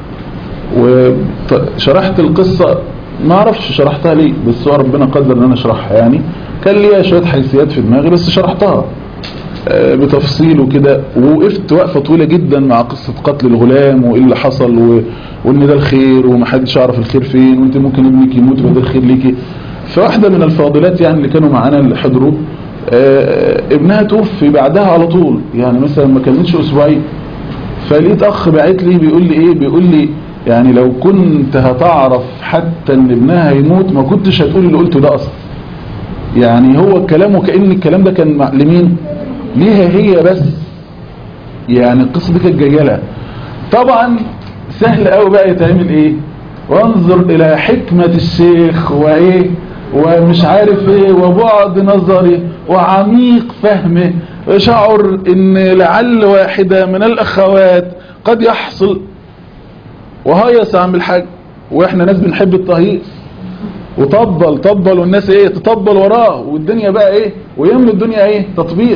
وشرحت القصة ما اعرفش شرحتها ليه، بس هو ربنا قدر ان انا اشرحها. يعني كان ليا شوية حيثيات في دماغي بس شرحتها بتفصيل وكده، ووقفت وقفة طويلة جدا مع قصة قتل الغلام وايه اللي حصل، و... وان ده الخير ومحدش يعرف الخير فين، وانت ممكن ابنك يموت وده الخير ليكي. فواحدة من الفاضلات يعني اللي كانوا معانا اللي حضروا ابنها توفي بعدها على طول، يعني مثلا ما كملتش اسبوعين. فلقيت اخ باعت لي بيقول لي ايه، بيقول لي يعني لو كنت هتعرف حتى ان ابنها هيموت ما كنتش هتقول اللي قلته ده اصلا. يعني هو كلامه كأن الكلام ده كان لمين، ليها هي بس، يعني القصة دي كانت جايه لها. طبعا سهل قوي بقى يتعمل ايه، وانظر الى حكمة الشيخ وايه ومش عارف ايه وبعد نظري وعميق فهمه، وشعر ان لعل واحدة من الاخوات قد يحصل وهيص عم الحاج، واحنا ناس بنحب التهييص، وطبل طبل والناس ايه تطبل وراه، والدنيا بقى ايه ويملوا الدنيا ايه تطبيل.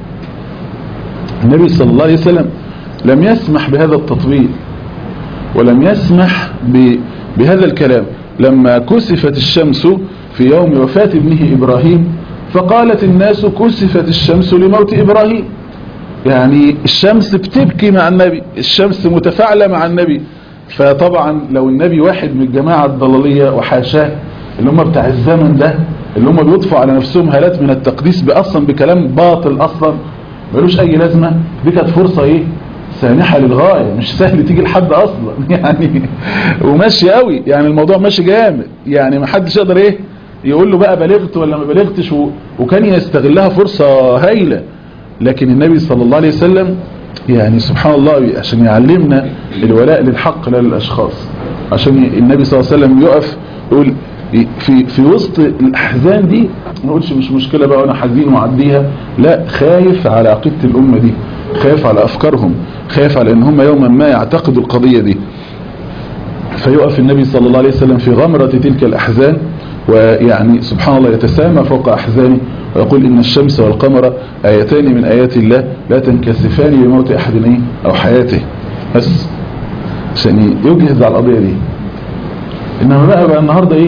النبي صلى الله عليه وسلم لم يسمح بهذا التطبيل ولم يسمح بهذا الكلام. لما كسفت الشمس في يوم وفاة ابنه إبراهيم فقالت الناس كسفت الشمس لموت إبراهيم، يعني الشمس بتبكي مع النبي، الشمس متفاعلة مع النبي. فطبعا لو النبي واحد من الجماعة الضلالية وحاشاه اللي هم بتاع الزمن ده اللي هم بيضفوا على نفسهم هالات من التقديس بأصلا بكلام باطل أصلا ملوش أي لازمة، دي كانت فرصة إيه سانحة للغاية، مش سهل تيجي لحد أصلا يعني وماشي قوي، يعني الموضوع ماشي جامد، يعني ما حدش يقدر إيه يقول له بقى بلغت ولا ما بلغتش، وكان يستغلها فرصة هايلة. لكن النبي صلى الله عليه وسلم يعني سبحان الله عشان يعلمنا الولاء للحق لا للأشخاص، عشان النبي صلى الله عليه وسلم يقف يقول في في وسط الأحزان دي ما نقولش مش مشكلة بقى وانا حزين وعديها، لا، خايف على عقيدة الأمة دي، خايف على أفكارهم، خايف على ان هم يوما ما يعتقدوا القضية دي. فيقف النبي صلى الله عليه وسلم في غمرة تلك الأحزان، ويعني سبحان الله يتسامى فوق أحزانه ويقول إن الشمس والقمر آيتان من آيات الله لا تنكسفان بموت أحد إيه أو حياته، بس عشان يجهز على القضية دي. إنما بقى, بقى النهاردة إيه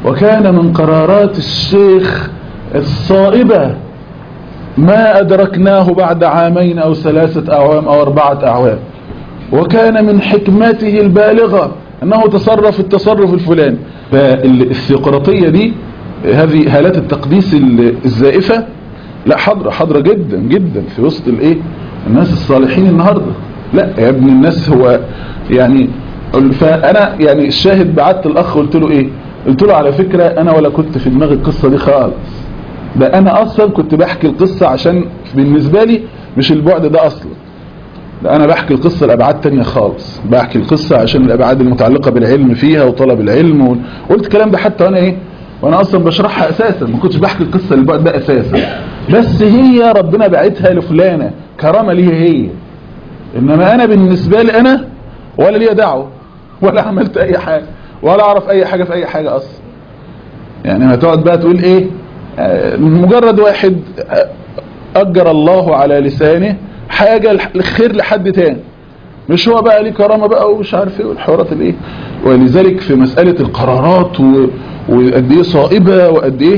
وكان من قرارات الشيخ الصائبة ما أدركناه بعد عامين أو ثلاثة أعوام أو أربعة أعوام. وكان من حكمته البالغة أنه تصرف التصرف الفلاني. فالثيوقراطية دي هذه هالات التقديس الزائفة لا حضرة حضرة جدا جدا في وسط الايه الناس الصالحين النهاردة. لا يا ابن الناس هو يعني. فأنا يعني الشاهد بعت الأخ قلت له إيه، قلت له على فكرة أنا ولا كنت في دماغي القصة دي خالص، ده أنا أصلا كنت بحكي القصة عشان بالنسبة لي مش البعد ده أصلا، ده أنا بحكي القصة لأبعاد تانية خالص، بحكي القصة عشان الأبعاد المتعلقة بالعلم فيها وطلب العلم. وقلت الكلام ده حتى وأنا إيه وأنا أصلا بشرحها أساسا، ما كنتش بحكي القصة للبعد ده أساسا، بس هي ربنا بعتها لفلانة كرامة ليه هي، إنما أنا بالنسبة لي أنا ولا ليا دعوة ولا عملت أي حاجة ولا أعرف أي حاجة في أي حاجة أصلا. يعني ما تقعد بقى تقول إيه مجرد واحد أجر الله على لسانه حاجة الخير لحد تاني، مش هو بقى ليه كرامة بقى ومش عارف ايه والحوارات الايه. ولذلك في مسألة القرارات وقد ايه صائبة وقد ايه.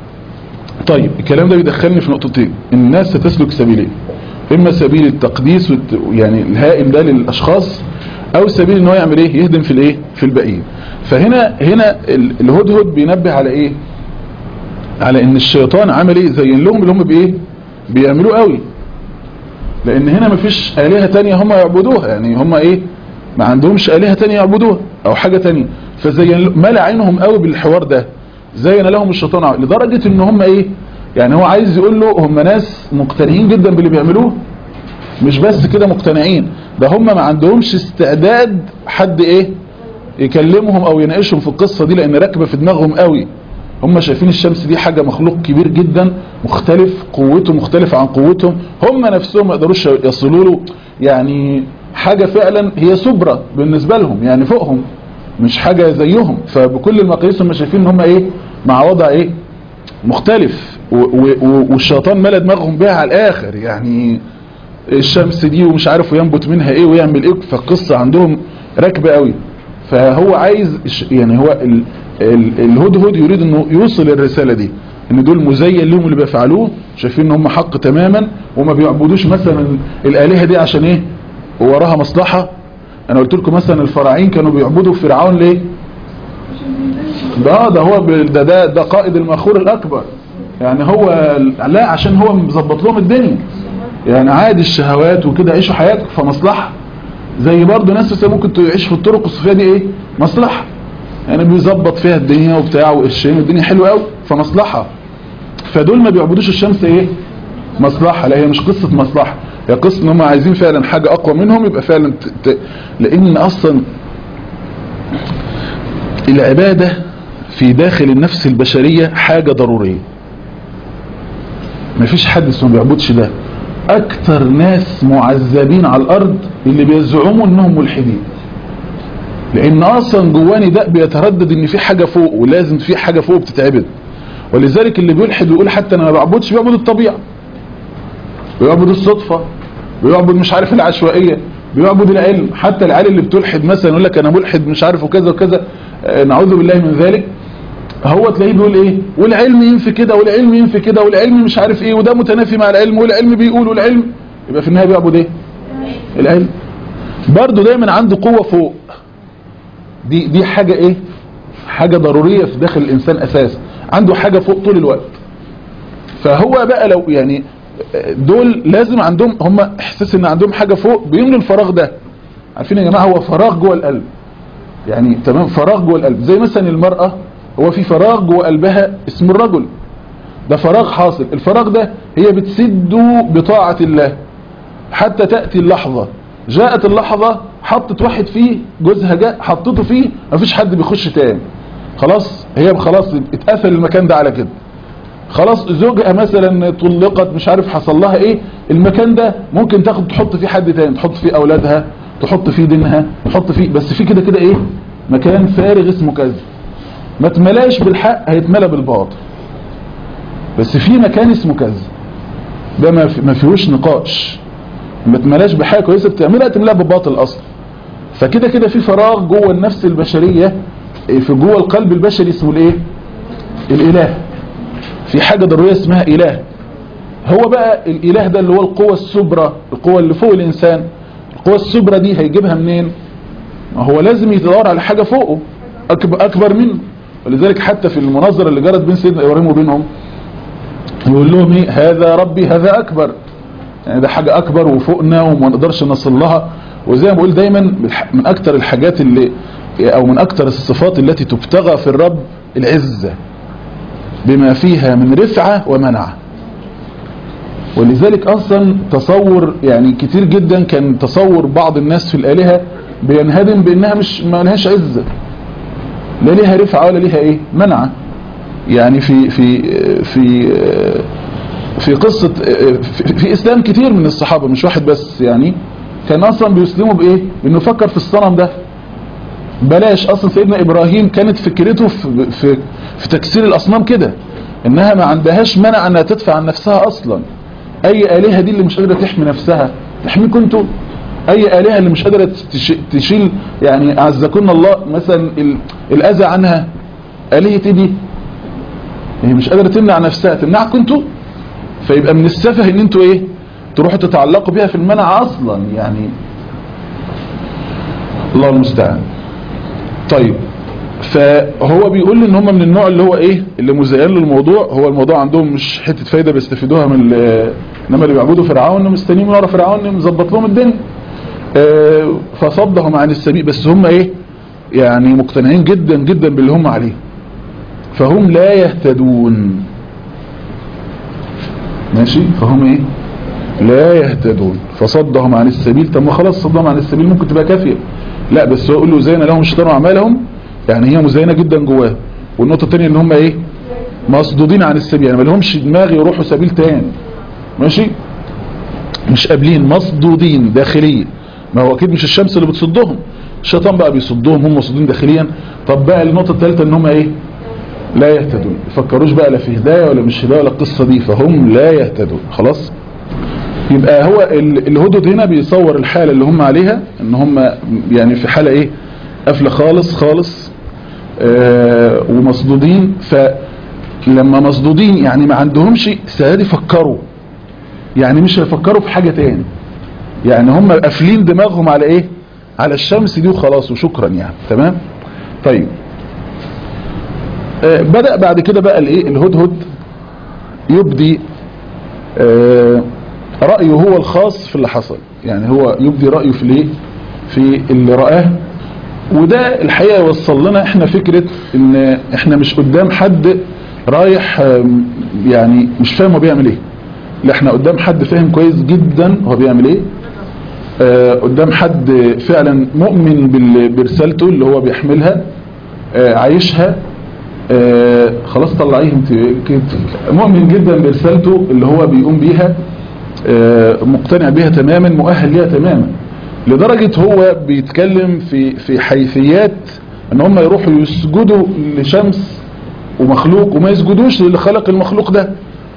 طيب الكلام ده بيدخلني في نقطتين، الناس ستسلك سبيلين، اما سبيل التقديس يعني الهائم ده للاشخاص، او سبيل ان هو يعمل ايه يهدم في الايه في الباقيين. فهنا هنا الهدهد بينبه على ايه، على ان الشيطان عمل ايه زين لهم اللي هم بايه بيعملوه قوي، لان هنا مفيش آلهة تانية هم يعبدوها، يعني هم ايه ما عندهمش آلهة تانية يعبدوها او حاجة تانية، فزين ملأ عينهم قوي بالحوار ده، زين لهم الشيطان عوي. لدرجة ان هم ايه يعني هو عايز يقول له هم ناس مقتنعين جدا باللي بيعملوه، مش بس كده مقتنعين، ده هم ما عندهمش استعداد حد ايه يكلمهم او يناقشهم في القصة دي، لان راكبه في دماغهم قوي. هم شايفين الشمس دي حاجة مخلوق كبير جدا مختلف، قوته مختلفة عن قوتهم، هم نفسهم ما يقدروش يصلوا له، يعني حاجة فعلا هي سبرة بالنسبة لهم، يعني فوقهم مش حاجة زيهم. فبكل المقاييس هم شايفين ان هم ايه مع وضع ايه مختلف، والشيطان ملا دماغهم بيها على الاخر، يعني الشمس دي ومش عارف ينبت منها ايه ويعمل ايه، فالقصة عندهم راكبة قوي. فهو عايز يعني هو ال ال الهدهد يريد انه يوصل الرسالة دي، ان دول مزين لهم اللي بيفعلوه، شايفين ان هم حق تماما، وما بيعبدوش مثلا الالهة دي عشان ايه وراها مصلحة. انا قلت لكم مثلا الفراعين كانوا بيعبدوا فرعون ليه، ده ده هو ده ده, ده قائد المأخور الاكبر، يعني هو لا عشان هو مظبط لهم الدنيا، يعني عادي الشهوات وكده عيشوا حياتكم فمصلحة. زي برضه ناس ممكن تعيش في الطرق الصوفية دي ايه مصلحة، يعني بيظبط فيها الدنيا وبتاع وقرشين والدنيا حلوه قوي فمصلحة. فدول ما بيعبدوش الشمس ايه مصلحة، لا هي مش قصة مصلحة، هي قصة ان هم عايزين فعلا حاجة اقوى منهم يبقى فعلا ت... ت... لان اصلا العبادة في داخل النفس البشرية حاجة ضرورية، ما فيش حد اسمه بيعبدش ده. اكتر ناس معذبين على الارض اللي بيزعموا انهم ملحدين، لان اصلا جواني ده بيتردد ان في حاجة فوق ولازم في حاجة فوق بتتعبد. ولذلك اللي بيلحد ويقول حتى انا ما بعبدش، بيعبد الطبيعة، بيعبد الصدفة، بيعبد مش عارف العشوائية، بيعبد العلم. حتى العيال اللي بتلحد مثلا يقول لك انا ملحد مش عارف وكذا وكذا، نعوذ بالله من ذلك، هو تلاقيه بيقول ايه والعلم ينفي كده والعلم ينفي كده والعلم مش عارف ايه وده متنافي مع العلم والعلم بيقول والعلم، يبقى في النهاية بيعبد ايه العلم. برضه دايما عنده قوة فوق، دي دي حاجة ايه حاجة ضرورية في داخل الانسان اساسا، عنده حاجة فوق طول الوقت. فهو بقى لو يعني دول لازم عندهم هم احساس ان عندهم حاجة فوق بيملوا الفراغ ده. عارفين يا جماعة هو فراغ جوه القلب، يعني تمام فراغ جوه القلب، زي مثلا المرأة هو في فراغ جوه قلبها اسم الرجل، ده فراغ حاصل. الفراغ ده هي بتسده بطاعة الله حتى تأتي اللحظة، جاءت اللحظة حطت واحد فيه، جوزها جاء حطته فيه، مفيش حد بيخش تاني، خلاص هي خلاص اتقفل المكان ده على كده. خلاص زوجها مثلا طلقت مش عارف حصل لها ايه، المكان ده ممكن تاخد تحط فيه حد تاني، تحط فيه اولادها، تحط فيه دينها، تحط فيه، بس في كده كده ايه مكان فارغ اسمه كذا، ما تملاش بالحق هيتملى بالباطل، بس في مكان اسمه كذا ده ما فيهوش نقاش، ما تملاش بحاجه كويسه بتعملها تملاها بالباطل اصلا. فكده كده في فراغ جوه النفس البشريه في جوه القلب البشري اسمه الايه؟ الاله. في حاجة ضرورية اسمها اله. هو بقى الاله ده اللي هو القوة السبرى، القوة اللي فوق الانسان. القوة السبرى دي هيجيبها منين؟ ما هو لازم يدور على حاجة فوقه اكبر, أكبر منه. ولذلك حتى في المناظرة اللي جرت بين سيدنا ابراهيم وبينهم يقول لهم ايه؟ هذا ربي هذا اكبر، يعني ده حاجة اكبر وفوقنا وما نقدرش نصل لها. وزي ما بقول دايما من اكتر الحاجات اللي او من اكتر الصفات التي تبتغى في الرب العزة بما فيها من رفعة ومنعة. ولذلك اصلا تصور يعني كتير جدا كان تصور بعض الناس في الالهة بينهدم بانها مش ما لهاش عزة، لا ليها رفعة ولا ليها ايه منعة. يعني في في في في قصة في, في اسلام كتير من الصحابة مش واحد بس، يعني كان اصلا بيسلموا بايه؟ انه فكر في الصنم ده. بلاش اصلا سيدنا ابراهيم كانت فكرته في, في, في تكسير الاصنام كده، انها ما عندهاش منع انها تدفع عن نفسها اصلا. اي الهة دي اللي مش قادرة تحمي نفسها تحميكم انتوا؟ اي الهة اللي مش قادرة تشيل يعني اعزكم الله مثلا الاذى عنها، الهة ايه دي؟ هي مش قادرة تمنع نفسها تمنعكم انتوا؟ فيبقى من السفه ان انتوا ايه تروحوا تتعلقوا بيها في المنع اصلا، يعني الله المستعان. طيب فهو بيقول لي ان هم من النوع اللي هو ايه اللي مزين له الموضوع. هو الموضوع عندهم مش حته فايده بيستفيدوها من انما اللي بيعبدوا فرعون مستنيين ورا فرعون مظبط لهم الدنيا. اه فصدهم عن السبيل، بس هم ايه يعني مقتنعين جدا جدا باللي هم عليه، فهم لا يهتدون. ماشي، فهم ايه لا يهتدون فصدهم عن السبيل. طب ما خلاص صدهم عن السبيل ممكن تبقى كافيه. لا بس هو يقول له زين لهم الشيطان اعمالهم، يعني هي مزينه جدا جواه. والنقطه الثانيه ان هم ايه مصدودين عن السبيل، يعني ما لهمش دماغ يروحوا سبيل تاني. ماشي، مش قابلين، مصدودين داخليا. ما هو اكيد مش الشمس اللي بتصدهم، الشيطان بقى بيصدهم، هم مصدودين داخليا. طب بقى النقطه الثالثه ان هم ايه لا يهتدون، يفكروش بقى لا في هدايه ولا مش هدايه ولا القصه دي، فهم لا يهتدون. خلاص، يبقى هو الهدد هنا بيصور الحالة اللي هم عليها ان هم يعني في حالة ايه قافله خالص خالص آه ومصدودين. فلما مصدودين يعني ما عندهمش سهاد يفكروا، يعني مش هيفكروا في حاجة تاني، يعني هم قافلين دماغهم على ايه على الشمس دي وخلاص وشكرا يعني. تمام. طيب آه بدأ بعد كده بقى الايه الهدهد يبدي آه رأيه هو الخاص في اللي حصل، يعني هو يبدي رأيه في الايه في اللي رآه. وده الحقيقة يوصل لنا احنا فكرة ان احنا مش قدام حد رايح يعني مش فاهم هو بيعمل ايه، لا احنا قدام حد فاهم كويس جدا هو بيعمل ايه. اه قدام حد فعلا مؤمن برسالته اللي هو بيحملها، اه عايشها. اه خلاص طلعيه انت، مؤمن جدا برسالته اللي هو بيقوم بيها، مقتنع بها تماما، مؤهل ليها تماما، لدرجة هو بيتكلم في في حيثيات ان هم يروحوا يسجدوا لشمس ومخلوق وما يسجدوش للي خلق المخلوق ده.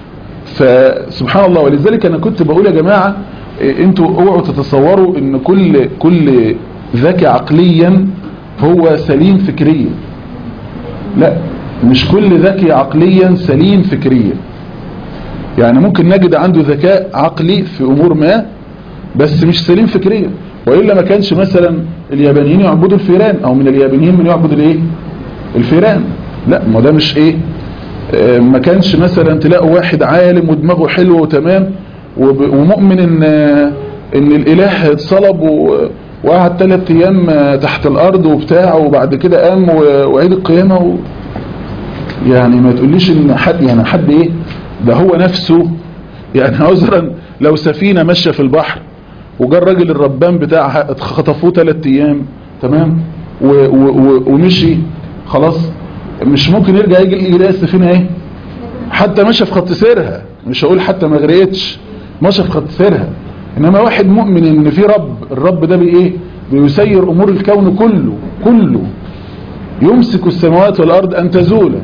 فسبحان الله. ولذلك انا كنت بقول يا جماعة انتوا اوعوا تتصوروا ان كل كل ذكي عقليا هو سليم فكريا. لا، مش كل ذكي عقليا سليم فكريا. يعني ممكن نجد عنده ذكاء عقلي في امور ما بس مش سليم فكريا، وإلا ما كانش مثلا اليابانيين يعبدوا الفيران، او من اليابانيين من يعبد الايه الفيران. لا، ما ده مش ايه اه ما كانش مثلا تلاقوا واحد عالم ودماغه حلوه وتمام ومؤمن ان ان الاله اتصلب وقعد ثلاث ايام تحت الارض وبتاع وبعد كده قام وعيد القيامه و يعني ما تقوليش ان حد يعني حد ايه ده هو نفسه. يعني عذرا لو سفينة ماشية في البحر وجاء الراجل الربان بتاعها خطفوه ثلاث ايام تمام و و و ومشي خلاص، مش ممكن يرجع يجي يلاقي السفينة ايه حتى ماشية في خط سيرها، مش هقول حتى ما غرقتش، ماشية في خط سيرها. انما واحد مؤمن ان في رب، الرب ده بايه بيسير امور الكون كله كله، يمسك السماوات والارض ان تزولا،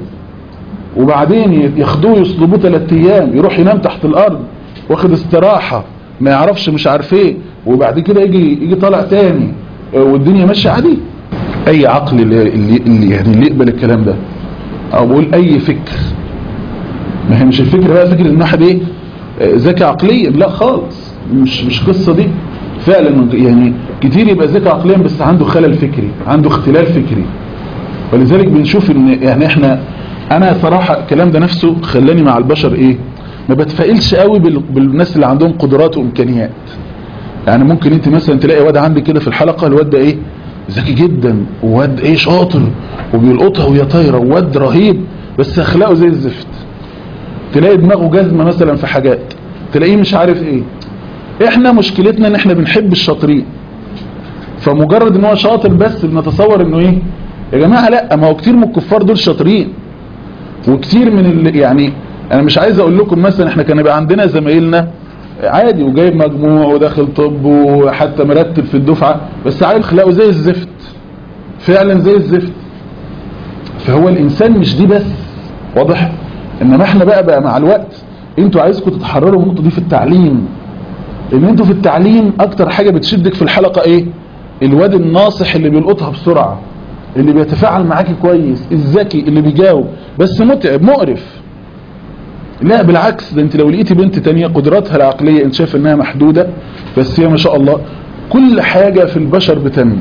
وبعدين ياخدوه يصلبوه ثلاث ايام يروح ينام تحت الارض واخد استراحة ما يعرفش مش عارف ايه، وبعد كده يجي يجي طالع تاني والدنيا ماشيه عادي. اي عقل اللي, اللي يعني اللي يقبل الكلام ده، او بقول اي فكر، ما هي مش الفكرة بقى فكرة ان واحد ايه ذكي عقليا، لا خالص، مش مش قصة دي فعلا. يعني كتير يبقى ذكي عقليا بس عنده خلل فكري، عنده اختلال فكري. ولذلك بنشوف ان يعني احنا، انا صراحة الكلام ده نفسه خلاني مع البشر ايه ما بتفائلش قوي بالناس اللي عندهم قدرات وامكانيات. يعني ممكن انت مثلا تلاقي واد عندي كده في الحلقة، الواد ده ايه ذكي جدا، وواد ايه شاطر وبيلقطها وهي طايره، وواد رهيب، بس اخلاقه زي الزفت. تلاقي دماغه جزمه مثلا في حاجات، تلاقيه مش عارف ايه. احنا مشكلتنا ان احنا بنحب الشاطرين، فمجرد ان هو شاطر بس بنتصور انه ايه يا جماعه، لا، ما هو كتير من الكفار دول شاطرين، وكتير من اللي يعني انا مش عايز اقول لكم مثلا احنا كان يبقى عندنا زمايلنا عادي وجايب مجموع وداخل طب وحتى مرتب في الدفعه، بس عارف اخلاقه زي الزفت، فعلا زي الزفت. فهو الانسان مش دي بس، واضح؟ انما احنا بقى بقى مع الوقت انتوا عايزكم تتحرروا من النقطه دي في التعليم، ان انتوا في التعليم اكتر حاجه بتشدك في الحلقه ايه؟ الواد الناصح اللي بيلقطها بسرعه، اللي بيتفاعل معاكي كويس، الذكي اللي بيجاوب، بس متعب مقرف. لا بالعكس، ده انت لو لقيتي بنت تانية قدراتها العقليه انت شايف انها محدوده، بس هي ما شاء الله كل حاجه في البشر بتنمو.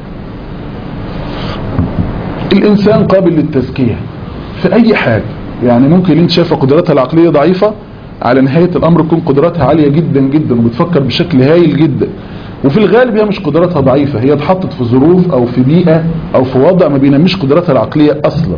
الانسان قابل للتزكيه في اي حاجه، يعني ممكن انت شايفه قدراتها العقليه ضعيفه، على نهايه الامر تكون قدراتها عاليه جدا جدا وبتفكر بشكل هايل جدا، وفي الغالب هي مش قدراتها ضعيفه، هي اتحطت في ظروف او في بيئه او في وضع ما بينميش قدراتها العقليه اصلا،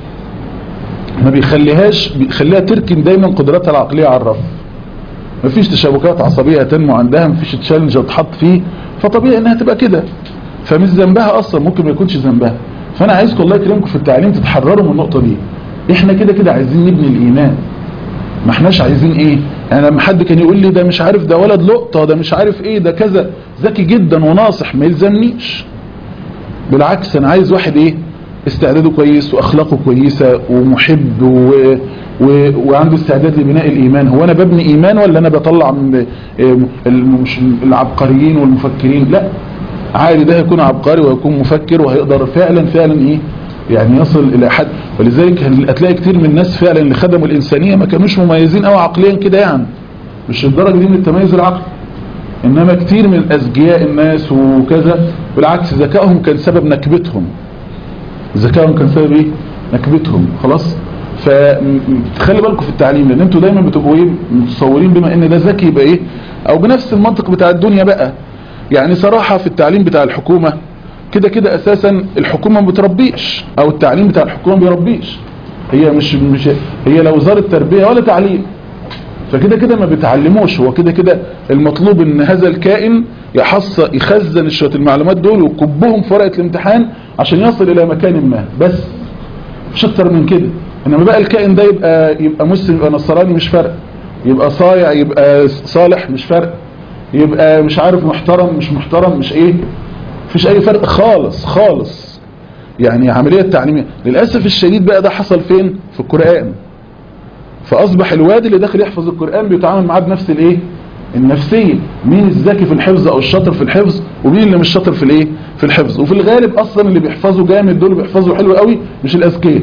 ما بيخليهاش، بيخليها تركن دايما قدراتها العقليه على الرف. مفيش تشابكات عصبيه تنمو عندها، مفيش تشالنج تحط فيه، فطبيعي انها تبقى كده، فمش ذنبها اصلا، ممكن ما يكونش ذنبها. فانا عايزكم الله يكرمكم في التعليم تتحرروا من النقطه دي. احنا كده كده عايزين نبني الايمان، ما احناش عايزين ايه. يعني لما حد كان يقول لي ده مش عارف ده ولد لقطه، ده مش عارف ايه، ده كذا، ذكي جدا وناصح، ما يلزمنيش. بالعكس انا عايز واحد ايه استعداده كويس واخلاقه كويسه ومحب و... و... وعنده استعداد لبناء الايمان. هو انا ببني ايمان ولا انا بطلع من العبقريين والمفكرين؟ لا، عادي ده هيكون عبقري وهيكون مفكر وهيقدر فعلا فعلا ايه يعني يصل الى حد. ولذلك هتلاقي كتير من الناس فعلا اللي خدموا الانسانيه ما كانوش مميزين قوي عقليا كده، يعني مش الدرجه دي من التميز العقلي، انما كتير من الاذكياء الناس وكذا بالعكس ذكائهم كان سبب نكبتهم، ذكائهم كان سبب ايه نكبتهم. خلاص، فتخلي بالكم في التعليم، لان انتوا دايما بتبقوا ايه متصورين بما ان ده ذكي يبقى ايه، او بنفس المنطق بتاع الدنيا بقى. يعني صراحه في التعليم بتاع الحكومه كده كده اساسا الحكومه ما بتربيش، او التعليم بتاع الحكومه ما بيربيش، هي مش مش هي لا وزاره تربيه ولا تعليم، فكده كده ما بيتعلموش. هو كده كده المطلوب ان هذا الكائن يحص يخزن شويه المعلومات دول ويكبهم في ورقه الامتحان عشان يصل الى مكان ما، بس مش اكتر من كده. انما بقى الكائن ده يبقى يبقى مسلم يبقى نصراني مش فرق، يبقى صايع يبقى صالح مش فرق، يبقى مش عارف محترم مش محترم مش ايه، مفيش اي فرق خالص خالص. يعني عملية تعليمية للأسف الشديد بقى ده حصل فين؟ في القرآن. فأصبح الواد اللي داخل يحفظ القرآن بيتعامل معاه بنفس الايه النفسية، مين الذكي في الحفظ او الشاطر في الحفظ ومين اللي مش شاطر في الايه في الحفظ. وفي الغالب اصلا اللي بيحفظوا جامد دول بيحفظوا حلو قوي مش الاذكياء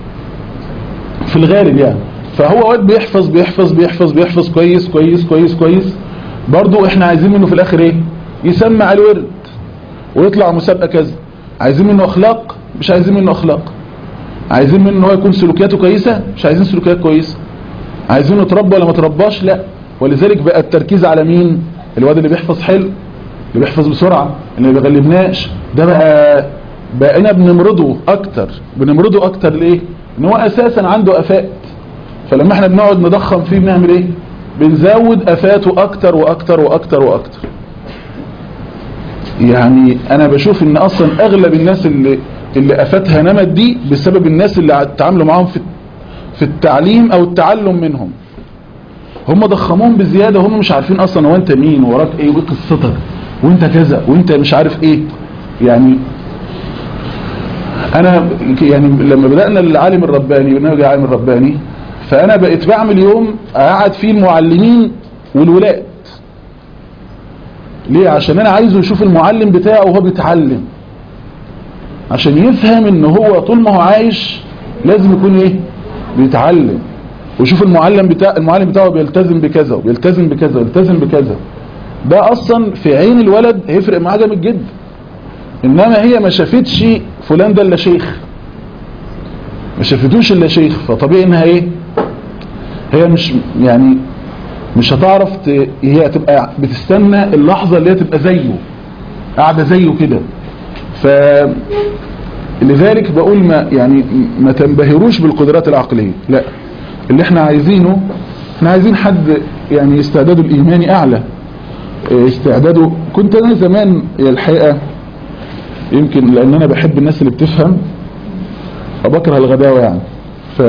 في الغالب يعني. فهو واد بيحفظ بيحفظ بيحفظ بيحفظ كويس كويس كويس كويس، برضو احنا عايزين منه في الاخر ايه يسمع الورد ويطلع مسابقة كذا. عايزين منه اخلاق مش عايزين منه اخلاق، عايزين منه ان هو يكون سلوكياته كويسة مش عايزين سلوكيات كويسة، عايزينه يتربى ولا ما ترباش لا. ولذلك بقى التركيز على مين؟ الواد اللي بيحفظ حلو اللي بيحفظ بسرعة اللي ما بيغلبناش، ده بقى بقينا بنمرضه اكتر. بنمرضه اكتر ليه؟ ان هو اساسا عنده افات، فلما احنا بنقعد نضخم فيه بنعمل ايه؟ بنزود افاته اكتر واكتر واكتر واكتر. يعني انا بشوف ان اصلا اغلب الناس اللي اللي افاتها نمت دي بسبب الناس اللي اتعاملوا معاهم في في التعليم او التعلم منهم. هم ضخمون بزياده، هم مش عارفين اصلا هو انت مين وراك ايه وايه قصتك وانت كذا وانت مش عارف ايه. يعني انا يعني لما بدأنا العالم الرباني برنامج العالم الرباني، فانا بقيت بعمل يوم اقعد فيه المعلمين والولاد. ليه؟ عشان انا عايزه يشوف المعلم بتاعه وهو بيتعلم. عشان يفهم ان هو طول ما هو عايش لازم يكون ايه بيتعلم، ويشوف المعلم بتاع المعلم بتاعه بيلتزم بكذا وبيلتزم بكذا وبيلتزم بكذا. ده اصلا في عين الولد هيفرق معاه جامد جدا. انما هي ما شافتش فلان ده الا شيخ، ما شافتوش الا شيخ، فطبيعي انها ايه هي مش يعني مش هتعرف ت... هي هتبقى بتستنى اللحظة اللي هي تبقى زيه قاعدة زيه كده. فلذلك بقول ما يعني ما تنبهروش بالقدرات العقلية، لا، اللي احنا عايزينه احنا عايزين حد يعني استعداده الايماني اعلى، استعداده. كنت انا زمان الحقيقة يمكن لان انا بحب الناس اللي بتفهم وبكره الغباوة يعني، ف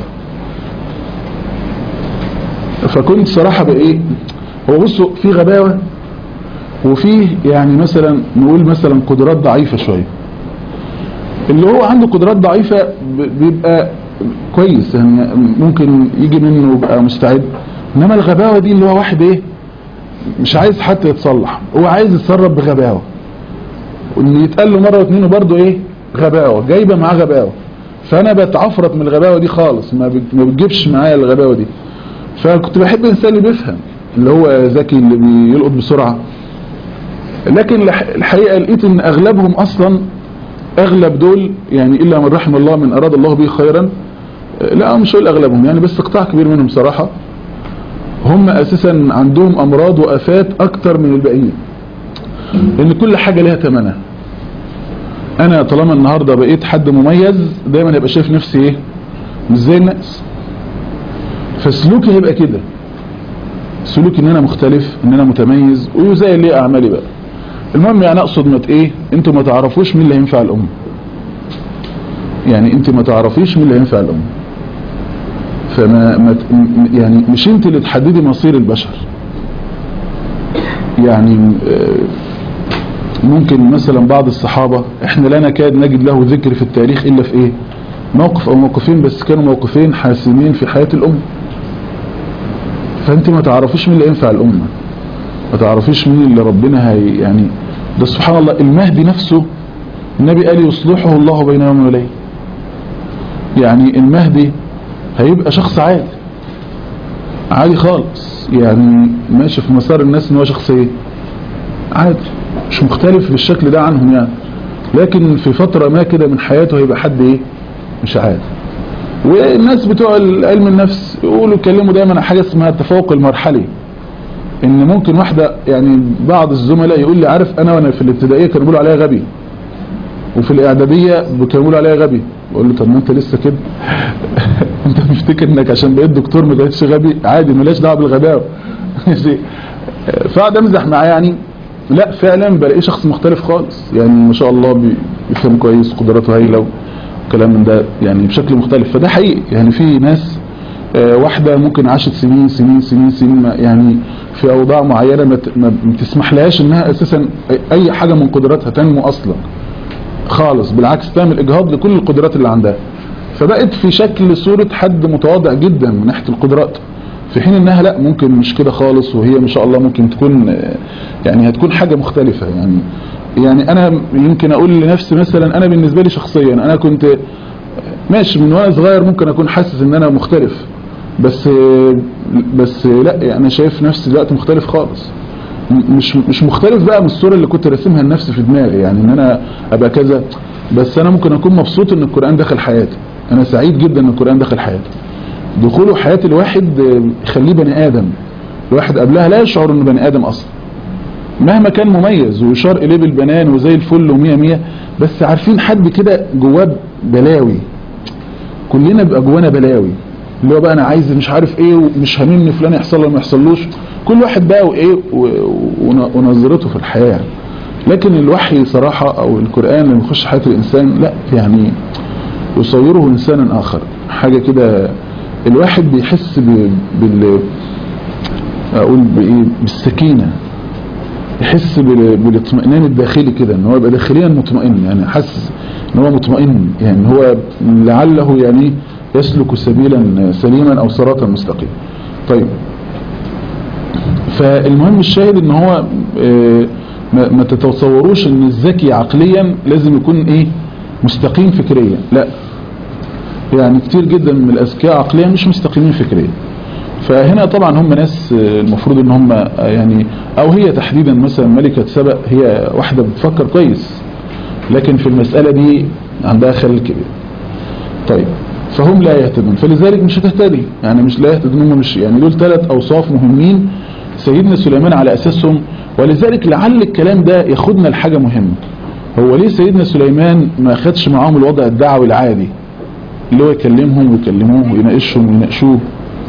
فكنت صراحة بايه هو بصوا في غباوة وفيه يعني مثلا نقول مثلا قدرات ضعيفة شوية. اللي هو عنده قدرات ضعيفة بيبقى كويس يعني ممكن يجي منه يبقى مستعد. انما الغباوة دي اللي هو واحد ايه مش عايز حتى يتصلح، هو عايز يتصرف بغباوة، واللي يتقال له مرة واثنين برضه ايه غباوة جايبة معاه غباوة. فانا بتعفرت من الغباوة دي خالص، ما بتجيبش معايا الغباوة دي. فكنت بحب الانسان اللي بيفهم، اللي هو ذكي، اللي بيلقط بسرعة. لكن الحقيقة لقيت ان اغلبهم اصلا اغلب دول يعني الا من رحم الله من اراد الله به خيرا، لا مش هقول اغلبهم يعني بس قطاع كبير منهم صراحة هم اساسا عندهم امراض وافات اكتر من الباقيين، لان كل حاجة لها ثمنها. انا طالما النهاردة بقيت حد مميز دايما هيبقى شايف نفسي ايه مش زي الناس، فسلوكي هيبقى كده، سلوكي ان انا مختلف ان انا متميز وزي اللي اعمالي بقى. المهم يعني اقصد مت ايه انتوا ما تعرفوش مين اللي هينفع الامه، يعني انت ما تعرفيش مين اللي هينفع الامه، فما ما يعني مش انت اللي تحددي مصير البشر. يعني ممكن مثلا بعض الصحابة احنا لا نكاد نجد له ذكر في التاريخ الا في ايه موقف او موقفين بس، كانوا موقفين حاسمين في حياة الامه. فانت ما تعرفيش مين اللي ينفع الامه، ما تعرفيش مين اللي ربنا هي يعني. ده سبحان الله المهدي نفسه النبي قال يصلحه الله بين يوم وليلة، يعني المهدي هيبقى شخص عادي عادي خالص، يعني ماشي في مسار الناس ان هو شخص ايه عادي مش مختلف بالشكل ده عنهم يعني، لكن في فترة ما كده من حياته هيبقى حد ايه مش عادي. والناس بتوع علم النفس يقولوا يتكلموا دايما عن حاجة اسمها التفوق المرحلي، ان ممكن واحدة يعني بعض الزملاء يقول لي عارف انا وانا في الابتدائية كانوا بيقولوا عليها غبي، وفي الاعدادية كانوا بيقولوا عليها غبي. بقول له طب ما انت لسه كده انت مفتكر انك عشان بقيت دكتور ما بقيتش غبي؟ عادي ملاش دعوه بالغباوه. فقعد امزح معاه يعني، لا فعلا بلاقيه شخص مختلف خالص، يعني ما شاء الله بيفهم كويس قدراته هايله وكلام من ده يعني بشكل مختلف. فده حقيقي يعني في ناس واحدة ممكن عاشت سنين سنين سنين سنين يعني في اوضاع معينة ما بتسمح لهاش انها اساسا اي حاجة من قدراتها تنمو اصلا خالص، بالعكس تعمل اجهاض لكل القدرات اللي عندها، فبقت في شكل صورة حد متواضع جدا من ناحية القدرات، في حين انها لا ممكن مش كده خالص، وهي ما شاء الله ممكن تكون يعني هتكون حاجة مختلفة. يعني يعني انا يمكن اقول لنفسي مثلا انا بالنسبة لي شخصيا انا كنت ماشي من وانا صغير ممكن اكون حاسس ان انا مختلف، بس بس لا يعني انا شايف نفسي دلوقتي مختلف خالص، مش مش مختلف بقى من الصورة اللي كنت راسمها لنفسي في دماغي يعني ان انا ابقى كذا، بس انا ممكن اكون مبسوط ان القرآن دخل حياتي، انا سعيد جدا ان القرآن دخل حياتي. دخوله حياة الواحد يخليه بني ادم، الواحد قبلها لا يشعر انه بني ادم اصلا مهما كان مميز ويشار اليه بالبنان وزي الفل ومية مية، بس عارفين حد كده جواه بلاوي، كلنا بقى جوانا بلاوي، اللي هو بقى انا عايز مش عارف ايه ومش هاممني فلان يحصل له ما يحصلوش، كل واحد بقى وايه ونظرته في الحياة. لكن الوحي صراحة او القرآن لما يخش حياة الانسان لا يعني يصوره انسانا اخر، حاجة كده الواحد بيحس بال اقول بايه بالسكينة، يحس بالاطمئنان الداخلي كده ان هو يبقى داخليا مطمئن، يعني حاسس ان هو مطمئن، يعني هو لعله يعني يسلك سبيلا سليما او صراطا مستقيما. طيب فالمهم الشاهد ان هو ما تتصوروش ان الذكي عقليا لازم يكون ايه مستقيم فكريا، لا، يعني كتير جدا من الاذكياء عقليا مش مستقيمين فكريا. فهنا طبعا هم ناس المفروض ان هم يعني، او هي تحديدا مثلا ملكة سبأ هي واحدة بتفكر كويس، لكن في المسألة دي عندها خلل كبير. طيب فهم لا يهتدون، فلذلك مش هتهتدي، يعني مش لا يهتدون، هم مش يعني دول ثلاث اوصاف مهمين سيدنا سليمان على اساسهم. ولذلك لعل الكلام ده ياخدنا لحاجة مهمة، هو ليه سيدنا سليمان ما خدش معاهم الوضع الدعوي العادي اللي هو يكلمهم ويكلموه ويناقشهم ويناقشوه؟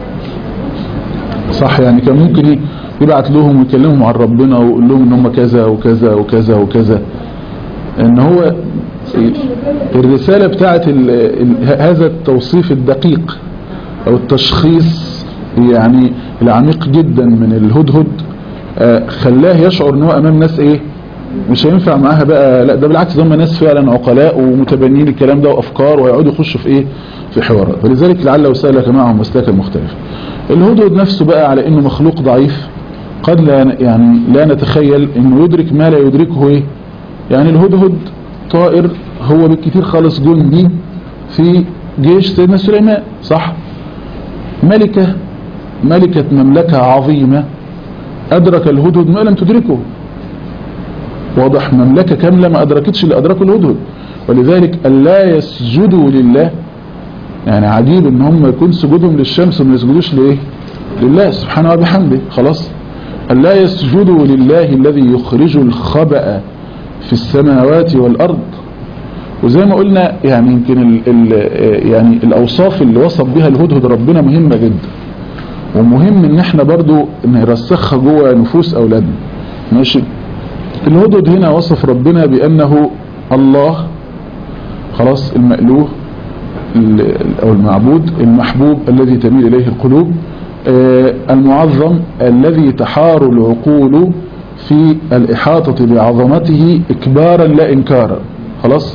صح، يعني كان ممكن يبعت لهم ويكلمهم عن ربنا ويقول لهم ان هم كذا وكذا وكذا وكذا. ان هو الرسالة بتاعت ال ال هذا التوصيف الدقيق او التشخيص يعني العميق جدا من الهدهد آه خلاه يشعر ان هو امام ناس ايه مش هينفع معاها بقى، لا ده بالعكس ده هم ناس فعلا عقلاء ومتبنين الكلام ده وافكار، ويقعدوا يخشوا في ايه في حوارات. فلذلك لعل وسلك معهم مسلكا مختلفة. الهدهد نفسه بقى على انه مخلوق ضعيف، قد لا يعني لا نتخيل انه يدرك ما لا يدركه ايه. يعني الهدهد طائر هو بالكثير خالص جندي في جيش سيدنا سليمان، صح؟ ملكة ملكة مملكة عظيمة أدرك الهدهد ما لم تدركه، واضح، مملكة كاملة ما أدركتش اللي أدركه الهدهد. ولذلك ألا يسجدوا لله، يعني عجيب ان هم يكون سجودهم للشمس وما يسجدوش لإيه لله سبحانه وبحمده. خلاص، ألا يسجدوا لله الذي يخرج الخبأ في السماوات والأرض. وزي ما قلنا يعني يمكن ال ال يعني الأوصاف اللي وصف بها الهدهد ربنا مهمة جدا، ومهم ان احنا برضو نرسخها جوه نفوس أولادنا. ماشي، الهدهد هنا وصف ربنا بأنه الله، خلاص، المألوه أو المعبود، المحبوب الذي تميل إليه القلوب، المعظم الذي تحار العقول في الإحاطة بعظمته إكبارا لا إنكارا. خلاص،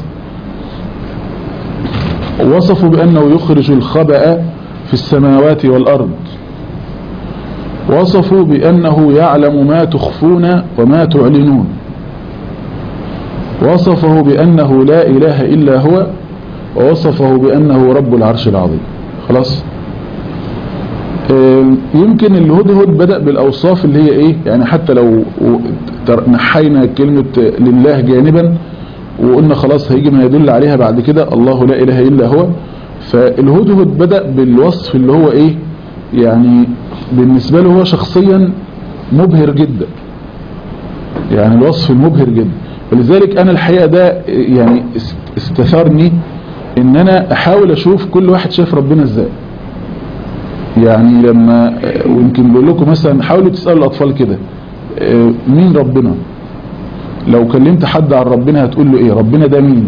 وصفوا بأنه يخرج الخبأ في السماوات والأرض، وصفوا بأنه يعلم ما تخفون وما تعلنون، وصفه بأنه لا إله إلا هو، ووصفه بأنه رب العرش العظيم. خلاص، يمكن الهدهد بدأ بالأوصاف اللي هي إيه، يعني حتى لو نحينا كلمة لله جانبا وقلنا خلاص هيجي ما يدل عليها بعد كده، الله لا إله إلا هو. فالهدهد بدأ بالوصف اللي هو إيه، يعني بالنسبة له هو شخصيا مبهر جدا، يعني الوصف المبهر جدا. ولذلك أنا الحقيقة ده يعني استثارني ان انا احاول اشوف كل واحد شاف ربنا ازاي. يعني لما ويمكن بقول لكم مثلا حاولوا تسألوا الاطفال كده مين ربنا، لو كلمت حد عن ربنا هتقول له ايه، ربنا ده مين؟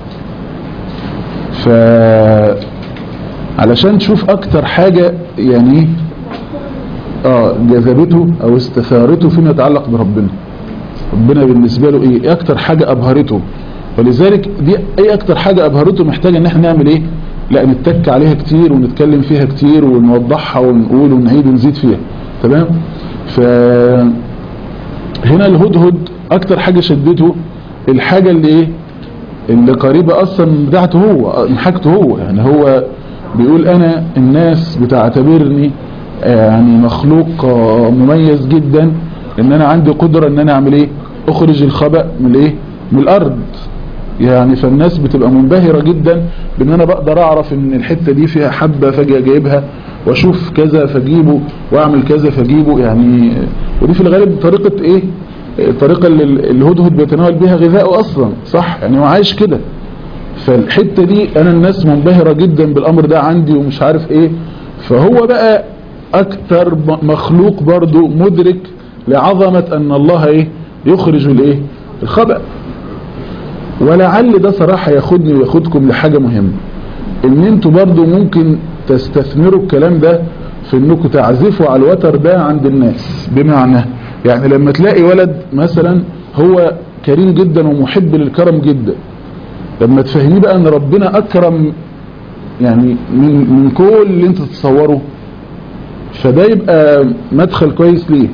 ف علشان تشوف اكتر حاجة يعني اه جذبته او استثارته فيما يتعلق بربنا، ربنا بالنسبة له ايه اكتر حاجة ابهرته. ولذلك دي اي اكتر حاجة ابهرته محتاجة ان احنا نعمل ايه، لا نتك عليها كتير ونتكلم فيها كتير ونوضحها ونقول ونعيد ونزيد فيها. تمام. فهنا الهدهد اكتر حاجة شدته الحاجة اللي ايه اللي قريبة اصلا بتاعته هو، من حاجته هو. يعني هو بيقول انا الناس بتعتبرني يعني مخلوق مميز جدا، ان انا عندي قدرة ان انا اعمل ايه، اخرج الخبأ من ايه من الارض. يعني فالناس بتبقى منبهرة جدا بان انا بقدر اعرف ان الحتة دي فيها حبة فجأة جايبها، واشوف كذا فجيبه، واعمل كذا فجيبه. يعني ودي في الغالب طريقة ايه، الطريقة اللي الهدهد بيتناول بها غذائه اصلا، صح؟ يعني هو عايش كده. فالحتة دي انا الناس منبهرة جدا بالامر ده عندي ومش عارف ايه. فهو بقى اكتر مخلوق برضو مدرك لعظمة ان الله ايه يخرج الايه الخبأ. ولعل ده صراحة ياخدني وياخدكم لحاجة مهمة، ان انتوا برضو ممكن تستثمروا الكلام ده في انكم تعزفوا على الوتر ده عند الناس. بمعنى يعني لما تلاقي ولد مثلا هو كريم جدا ومحب للكرم جدا، لما تفهميه بقى ان ربنا اكرم يعني من, من كل اللي انت تتصوره، فده يبقى مدخل كويس ليه.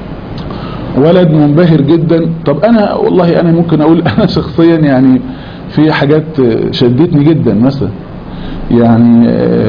ولد منبهر جدا، طب انا والله انا ممكن اقول انا شخصيا يعني في حاجات شدتني جدا مثلا، يعني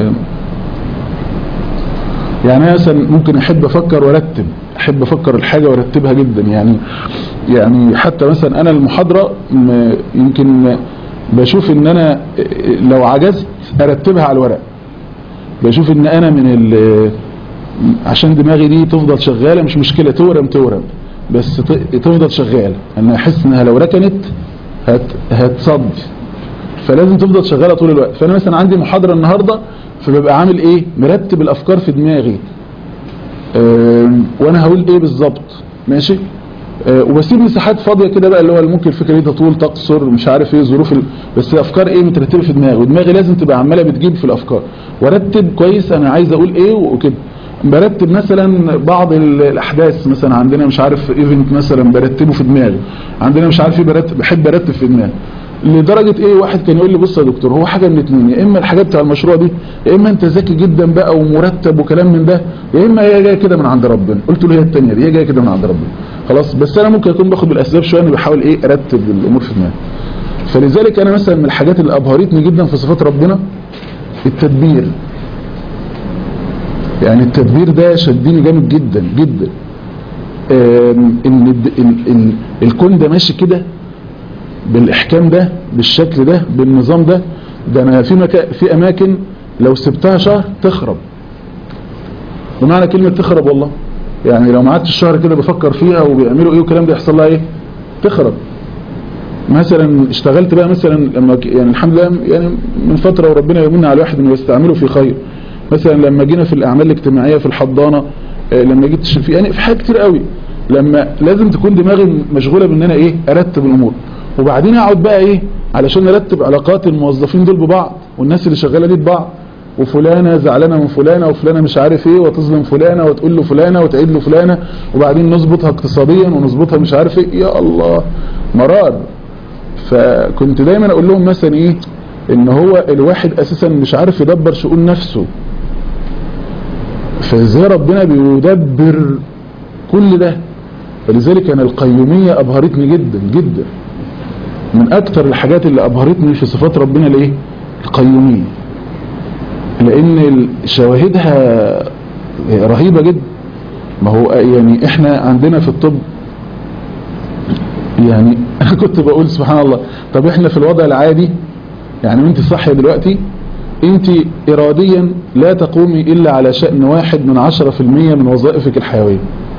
يعني انا مثلا ممكن احب افكر وارتب، احب افكر الحاجه وارتبها جدا، يعني يعني حتى مثلا انا المحاضره يمكن بشوف ان انا لو عجزت ارتبها على الورق، بشوف ان انا من عشان دماغي دي تفضل شغاله، مش مشكله تورم تورم بس تفضل شغاله، انا احس انها لو ركنت هت هتصد، فلازم تفضل شغاله طول الوقت. فانا مثلا عندي محاضره النهارده، فببقى عامل ايه، مرتب الافكار في دماغي أه وانا هقول ايه بالظبط، ماشي، أه وبسيب مساحات فاضيه كده بقى، اللي هو ممكن الفكره دي تطول تقصر مش عارف ايه ظروف ال... بس افكار ايه مترتبه في دماغي، ودماغي لازم تبقى عماله بتجيب في الافكار، وارتب كويس انا عايز اقول ايه وكده. برتب مثلا بعض الاحداث، مثلا عندنا مش عارف ايفنت مثلا برتبه في دماغي، عندنا مش عارف ايه برتب، بحب ارتب في دماغي لدرجه ايه، واحد كان يقول لي بص يا دكتور هو حاجه من اتنين، يا اما الحاجات بتاع المشروع دي يا اما انت ذكي جدا بقى ومرتب وكلام من ده، يا اما هي جايه كده من عند ربنا. قلت له هي الثانيه دي، هي جايه كده من عند ربنا خلاص، بس انا ممكن اكون باخد بالاسباب شويه، انا بحاول ايه ارتب الامور في دماغي. فلذلك انا مثلا من الحاجات اللي ابهرتني جدا في صفات ربنا التدبير، يعني التدبير ده شدني جامد جدا جدا، ان الكون ده ماشي كده بالاحكام ده بالشكل ده بالنظام ده. ده انا في مكان في اماكن لو سبتها شهر تخرب، بمعنى كلمه تخرب والله، يعني لو ما قعدتش الشهر كده بفكر فيها وبيعملوا ايه والكلام ده يحصل لها ايه، تخرب. مثلا اشتغلت بقى مثلا لما يعني الحمد لله يعني من فتره وربنا يمن على الواحد انه يستعمله في خير، مثلا لما جينا في الاعمال الاجتماعيه في الحضانه، لما جيت في يعني في حاجات كتير قوي، لما لازم تكون دماغي مشغوله بان انا ايه ارتب الامور، وبعدين اقعد بقى ايه علشان نرتب علاقات الموظفين دول ببعض والناس اللي شغاله دي ببعض، وفلانه زعلانه من فلانه وفلانه مش عارف ايه، وتظلم فلانه وتقول له فلانه وتعيد له فلانه، وبعدين نظبطها اقتصاديا ونظبطها مش عارف ايه، يا الله مرار. فكنت دايما اقول لهم مثلا ايه، ان هو الواحد اساسا مش عارف يدبر شؤون نفسه، فازاي ربنا بيدبر كل ده. فلذلك انا القيوميه ابهرتني جدا جدا، من اكتر الحاجات اللي ابهرتني في صفات ربنا الايه القيوميه، لان شواهدها رهيبه جدا. ما هو يعني احنا عندنا في الطب، يعني انا كنت بقول سبحان الله، طب احنا في الوضع العادي يعني انت صاحيه دلوقتي، انت اراديا لا تقومي الا على شأن واحد من عشرة في المية من وظائفك الحيويه،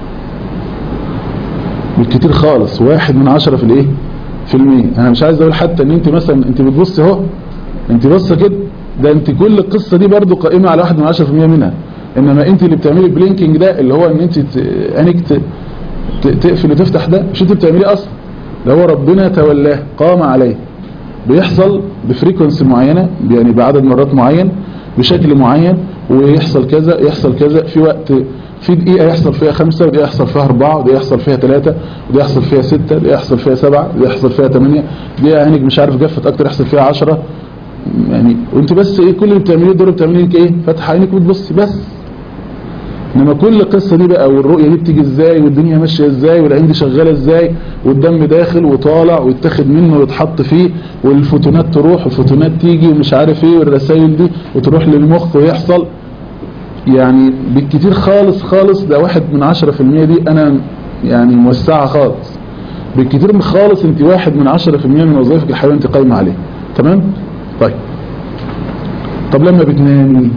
بالكتير خالص واحد من عشرة في الايه في المية. انا مش عايز اقول حتى ان انت مثلا انت بتبصي اهو، انت بصه كده، ده انت كل القصه دي برضو قائمه على واحد من عشرة في المية منها، انما انت اللي بتعملي البلينكينج ده اللي هو ان انت عينك تقفل وتفتح، ده مش انت بتعمليه اصلا، ده هو ربنا تولاه قام عليه، بيحصل بفريكونسي معينه يعني بعدد مرات معين بشكل معين، ويحصل كذا يحصل كذا في وقت، في دقيقة يحصل فيها خمسة، ودي يحصل فيها أربعة، ودي يحصل فيها ثلاثة، ودي يحصل فيها ستة، ودي يحصل فيها سبعة، ودي يحصل فيها ثمانية، دي عينك مش عارف جفت أكتر يحصل فيها عشرة، يعني وانت بس ايه كل اللي بتعمليه دول بتعمليه انك ايه فتح عينك وتبصي بس. انما كل القصة دي بقى والرؤية دي بتيجي ازاي والدنيا ماشية ازاي والعين دي شغالة ازاي والدم داخل وطالع ويتاخد منه ويتحط فيه والفوتونات تروح والفوتونات تيجي ومش عارف ايه والرسائل دي وتروح للمخ ويحصل، يعني بالكتير خالص خالص ده واحد من عشرة في المية دي انا يعني موسعة خالص، بالكتير خالص انت واحد من عشرة في المية من وظائفك الحيوية انت قايمة عليه. تمام؟ طيب طب لما بتنامي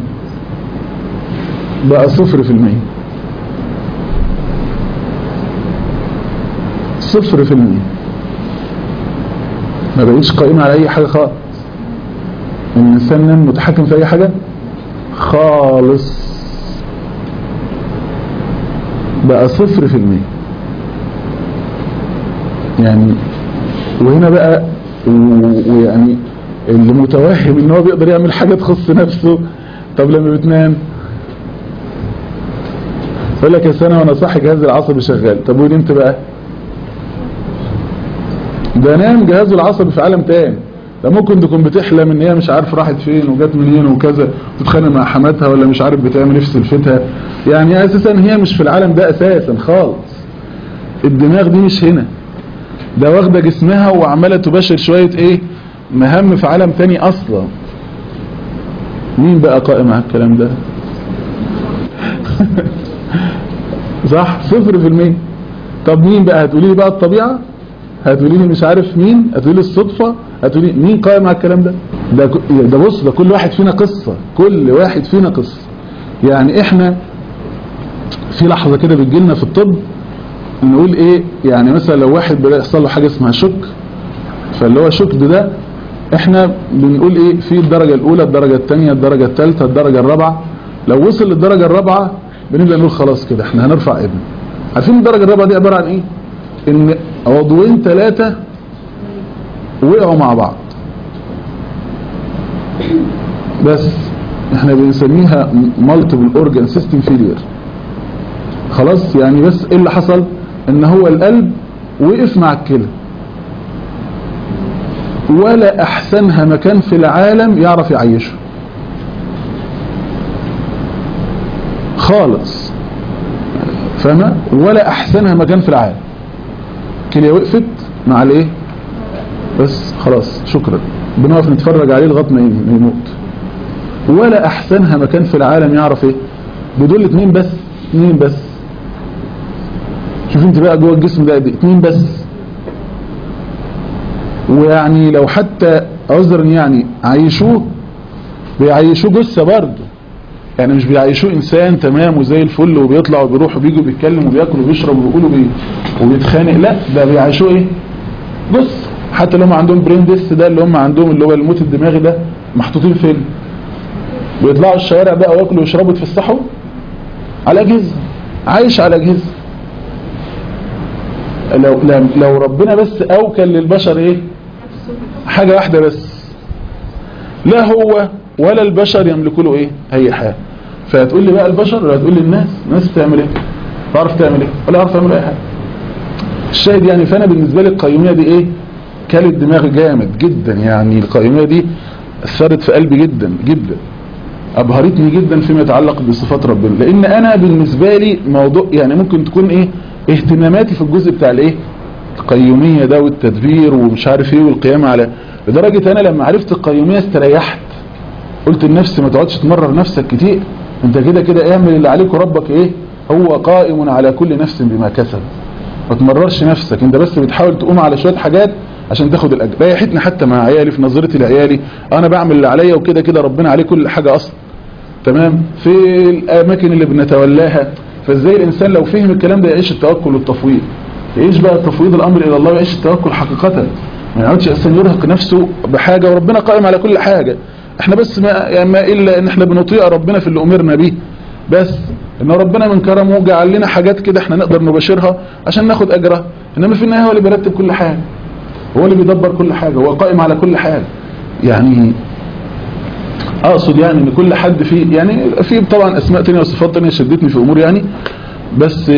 بقى صفر في المية، صفر في المية، ما بقيتش قائمة على اي حاجة خالص، الانسان نام متحكم في اي حاجة خالص، بقى صفر في المية. يعني وهنا بقى ويعني اللي متوهم ان هو بيقدر يعمل حاجة تخص نفسه، طب لما بتنام يقول لك يا سنة وانا صاحي جهاز العصبي شغال، طب ونمت بقى ده نام جهازه العصبي في عالم تاني، ده ممكن تكون بتحلم ان هي مش عارف راحت فين وجات منين وكذا وتتخانق مع حماتها ولا مش عارف بتعمل ايه في سلفتها، يعني اساسا هي مش في العالم ده اساسا خالص، الدماغ دي مش هنا، ده واخده جسمها وعماله تباشر شويه ايه مهام في عالم تاني اصلا. مين بقى قائم على الكلام ده؟ صح، صفر في المية. طب مين بقى؟ هتقولي لي بقى الطبيعة، هتقولي لي مش عارف مين، هتقولي لي الصدفة، هتقولي مين قائم على الكلام ده؟ ده ده بص، ده كل واحد فينا قصة، كل واحد فينا قصة. يعني احنا في لحظة كده بتجيلنا في الطب نقول ايه، يعني مثلا لو واحد بدأ يحصل له حاجة اسمها شك، فاللي هو شك ده احنا بنقول ايه، في الدرجة الاولى، الدرجة الثانية، الدرجة الثالثة، الدرجة الرابعة. لو وصل للدرجة الرابعة بنبدأ نقول خلاص كده احنا هنرفع ابن. عارفين الدرجة الرابعة دي عبارة عن ايه؟ ان عضوين ثلاثة وقعوا مع بعض، بس احنا بنسميها multiple organ system failure. خلاص، يعني بس ايه اللي حصل؟ ان هو القلب وقف مع الكلى، ولا احسنها مكان في العالم يعرف يعيشه خالص، فاهمة؟ ولا احسنها مكان في العالم، كلية وقفت مع الايه بس، خلاص شكرا، بنقف نتفرج عليه لغايه ما يموت. ولا احسنها مكان في العالم يعرف ايه بدول اتنين بس، اتنين بس. شوف انت بقى جوه الجسم ده اتنين بس، ويعني لو حتى عذرا يعني عيشوه، بيعيشوه جثه برضه، يعني مش بيعيشوه انسان تمام وزي الفل وبيطلع وبيروح وبيجي وبيتكلم وبياكل وبيشرب وبيقول وبي... وبيتخانق، لا ده بيعيشوه ايه، جثه. حتى لو هم عندهم برين ديس ده اللي هم عندهم اللي هو الموت الدماغي ده، محطوطين فين؟ بيطلعوا الشوارع بقى وياكلوا ويشربوا ويتفسحوا على اجهزه، عايش على اجهزه. لو لو ربنا بس اوكل للبشر ايه، حاجه واحده بس، لا هو ولا البشر يملكوا له ايه، اي حاجه. فهتقول لي بقى البشر ولا هتقول لي الناس؟ الناس تعمل ايه؟ تعرف تعمل ايه؟ ولا عارف تعمل اي حاجه. الشاهد يعني، فانا بالنسبه لي القيوميه دي ايه، كلت دماغ جامد جدا. يعني القيوميه دي اثرت في قلبي جدا جدا، ابهرتني جدا فيما يتعلق بصفات ربنا. لان انا بالنسبه لي موضوع يعني ممكن تكون ايه اهتماماتي في الجزء بتاع الايه القيوميه ده والتدبير ومش عارف ايه والقيامه على، لدرجه انا لما عرفت القيوميه استريحت، قلت لنفسي ما تقعدش تمرر نفسك كتير، انت كده كده اعمل اللي عليك وربك ايه هو قائم على كل نفس بما كسب. ما تمررش نفسك، انت بس بتحاول تقوم على شويه حاجات عشان تاخد الاجر. ريحتني حتى مع عيالي في نظرتي لعيالي، انا بعمل اللي عليا وكده كده ربنا عليه كل حاجه اصلا، تمام، في الاماكن اللي بنتولاها. فازاي الانسان لو فهم الكلام ده يعيش التوكل والتفويض، يعيش بقى تفويض الامر الى الله ويعيش التوكل حقيقه، ما يقعدش اصلا يرهق نفسه بحاجه وربنا قائم على كل حاجه. احنا بس ما, يعني ما الا ان احنا بنطيع ربنا في اللي امرنا به، بس ان ربنا من كرمه جعل لنا حاجات كده احنا نقدر نباشرها عشان ناخد اجرها، انما في النهايه هو اللي بيرتب كل حاجه، هو اللي بيدبر كل حاجه، هو قائم على كل حاجه. يعني اقصد يعني ان كل حد فيه، يعني في طبعا اسماء تانية وصفات تانية شدتني في امور يعني، بس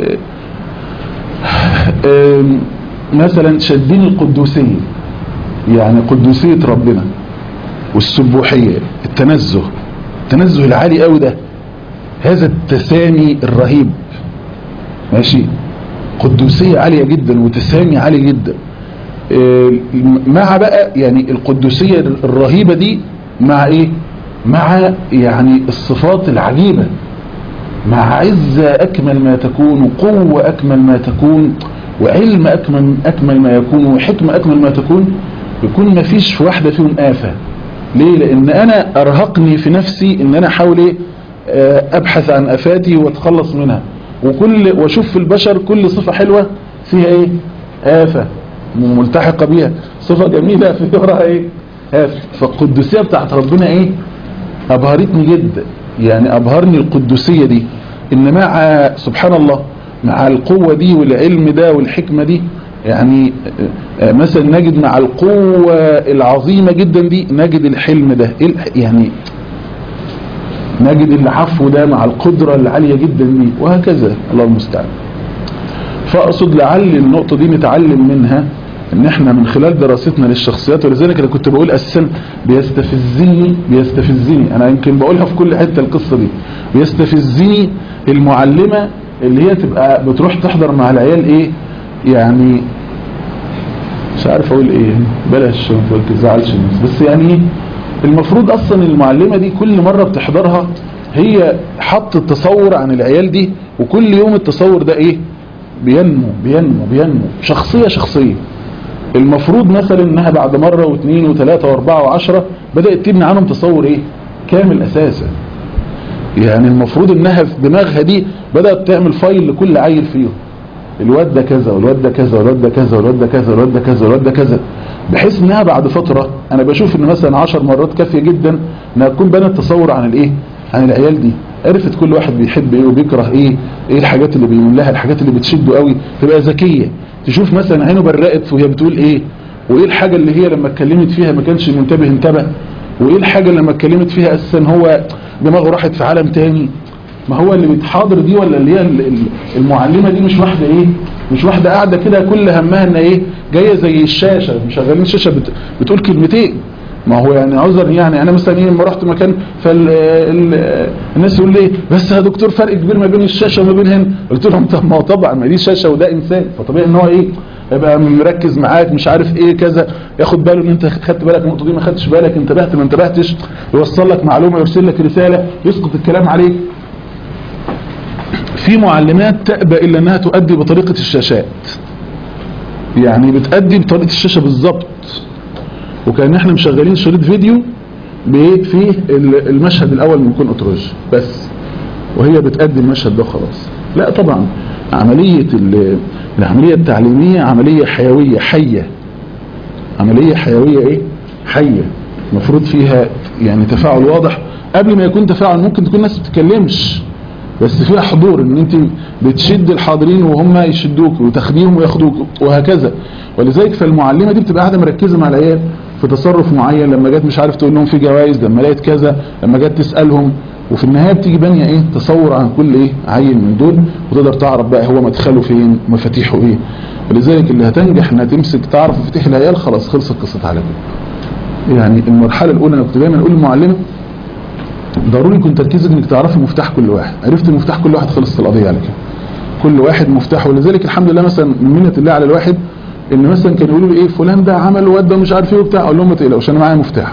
مثلا شدني القدوسيه، يعني قدوسيه ربنا والسبوحيه، التنزه، التنزه العالي قوي ده، هذا التسامي الرهيب، ماشي، قدوسيه عاليه جدا وتسامي عالي جدا، مع بقى يعني القدوسيه الرهيبه دي مع ايه، مع يعني الصفات العجيبه، مع عزه اكمل ما تكون، وقوه اكمل ما تكون، وعلم اكمل اكمل ما يكون، وحكمه اكمل ما تكون، يكون ما فيش في واحده فيهم آفة. ليه؟ لان انا ارهقني في نفسي ان انا احاول ايه ابحث عن افاتي واتخلص منها، وكل واشوف في البشر كل صفه حلوه فيها ايه آفة ملتحقه بيها، صفه جميله في وراها ايه آفة. فالقدوسيه بتاعت ربنا ايه ابهرتني جدا، يعني ابهرني القدوسيه دي، ان مع سبحان الله مع القوه دي والعلم ده والحكمه دي، يعني مثلا نجد مع القوه العظيمه جدا دي نجد الحلم ده، يعني نجد العفو ده مع القدره العاليه جدا دي، وهكذا الله المستعان. فاقصد لعل النقطه دي نتعلم منها ان احنا من خلال دراستنا للشخصيات، ولذلك انا كنت بقول اساسا بيستفزني بيستفزني انا يمكن بقولها في كل حته القصه دي، بيستفزني المعلمه اللي هي تبقى بتروح تحضر مع العيال ايه، يعني مش عارف اقول ايه، بلاش ما تزعلش الناس، بس يعني المفروض اصلا المعلمة دي كل مرة بتحضرها هي حط التصور عن العيال دي، وكل يوم التصور ده ايه بينمو بينمو بينمو شخصية شخصية. المفروض مثلا انها بعد مرة واثنين وثلاثة واربعة وعشرة بدأت تبني عنهم تصور ايه كامل اساسا. يعني المفروض انها في دماغها دي بدأت تعمل فايل لكل عيل فيهم، الواد ده كذا والواد ده كذا والواد ده كذا والواد ده كذا والواد ده كذا والواد ده كذا، بحيث انها بعد فترة انا بشوف ان مثلا عشر مرات كافية جدا انها تكون بنت تصور عن الايه عن العيال دي، عرفت كل واحد بيحب ايه وبيكره ايه، ايه الحاجات اللي بيميل لها، الحاجات اللي بتشده قوي، تبقى ذكية تشوف مثلا عينه برقت وهي بتقول ايه، وايه الحاجة اللي هي لما اتكلمت فيها ما كانش منتبه انتبه، وايه الحاجة اللي لما اتكلمت فيها اساسا هو دماغه راحت في عالم تاني. ما هو اللي بيتحاضر دي ولا اللي هي المعلمة دي مش واحدة ايه مش واحدة قاعدة كده كل همها ان ايه جاية زي الشاشة مشغلين الشاشة بت بتقول كلمتين. ما هو يعني عذر، يعني انا مثلا ايه لما رحت مكان فالناس يقول لي بس يا دكتور فرق كبير ما بين الشاشة وما بين هنا، قلت لهم طب ما هو طبعا ما دي شاشة وده انسان، فطبيعي ان هو ايه يبقى مركز معاك مش عارف ايه كذا، ياخد باله ان انت خدت بالك النقطه دي ما خدتش بالك، انتبهت ما انتبهتش، يوصل لك معلومه يرسل لك رساله يسقط الكلام عليك. في معلمات تأبى الا انها تؤدي بطريقه الشاشات، يعني بتأدي بطريقه الشاشه بالظبط، وكان احنا مشغلين شريط فيديو فيه المشهد الاول من كون اتروج بس، وهي بتأدي المشهد ده خلاص. لا طبعا عملية العملية التعليمية عملية حيوية حية، عملية حيوية ايه حية، المفروض فيها يعني تفاعل واضح. قبل ما يكون تفاعل ممكن تكون ناس بتتكلمش بس فيها حضور، ان انت بتشد الحاضرين وهم يشدوك وتاخديهم وياخدوك وهكذا. ولذلك فالمعلمة دي بتبقى قاعدة مركزة مع العيال في تصرف معين، لما جت مش عارف تقول لهم في جوائز، لما لقيت كذا، لما جت تسألهم، وفي النهاية بتيجي بانية ايه تصور عن كل ايه عيل من دول، وتقدر تعرف بقى هو مدخله فين مفاتيحه ايه. ولذلك اللي هتنجح انها تمسك تعرف مفاتيح العيال خلاص خلصت قصة على كده. يعني المرحلة الاولى انا كنت دايما اقول للمعلمة ضروري يكون تركيزك انك تعرفي مفتاح كل واحد، عرفت مفتاح كل واحد خلصت القضية على كده، كل واحد مفتاحه. ولذلك الحمد لله مثلا من منة الله على الواحد ان مثلا كانوا يقولوا لي ايه فلان ده عمل وده مش عارف ايه وبتاع، اقول لهم ما تقلقوش انا معايا مفتاح،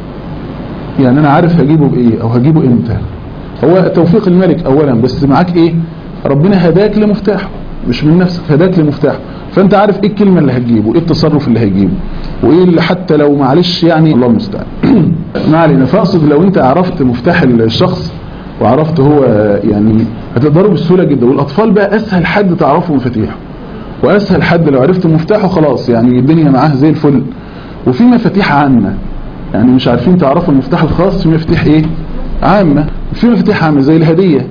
يعني انا عارف هجيبه بايه او هجيبه امتى. هو توفيق الملك اولا، بس معاك ايه ربنا هداك لمفتاحه مش من نفسك، هداك لمفتاحه، فانت عارف ايه الكلمة اللي هتجيبه، ايه التصرف اللي هيجيبه، وايه اللي حتى لو معلش يعني الله المستعان ما علينا. فاقصد لو انت عرفت مفتاح الشخص وعرفت هو يعني هتقدروا بسهولة جدا. والاطفال بقى اسهل حد تعرفوا مفاتيحه، واسهل حد لو عرفت مفتاحه خلاص يعني الدنيا معاه زي الفل. وفي مفاتيح عامة، يعني مش عارفين تعرفوا المفتاح الخاص، في مفاتيح ايه عامة، في مفاتيح عامة زي الهدية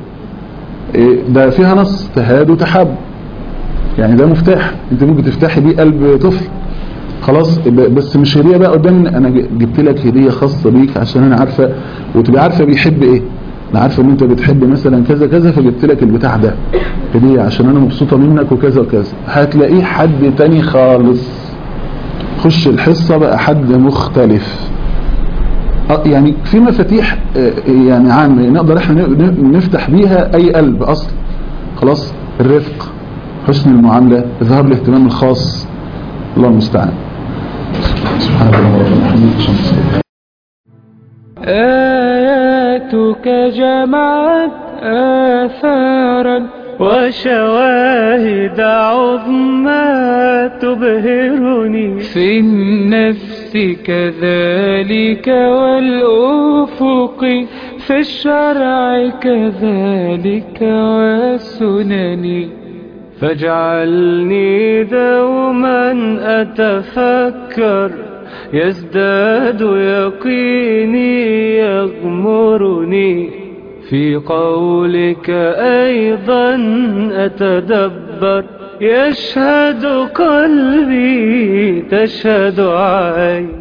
إيه ده فيها نص تهاد وتحب، يعني ده مفتاح انت ممكن تفتحي بيه قلب طفل خلاص، بس مش هدية بقى قدام انا جبت لك هدية خاصة بيك عشان انا عارفة وتبقى عارفة بيحب ايه، انا عارفة ان انت بتحب مثلا كذا كذا فجبت لك البتاع ده هدية عشان انا مبسوطة منك وكذا وكذا. هتلاقيه حد تاني خالص، خش الحصة بقى حد مختلف. يعني في مفاتيح يعني عامة نقدر احنا نفتح بيها اي قلب اصلا خلاص، الرفق، حسن المعاملة، اظهار الاهتمام الخاص، الله المستعان. سبحانك اللهم وبحمدك. آياتك جمعت آثارا وشواهد عظمى تبهرني، في النفس كذلك والأفق، في الشرع كذلك والسنن. فاجعلني دوما أتفكر، يزداد يقيني يغمرني، في قولك أيضا أتدبر، يشهد قلبي تشهد عيني.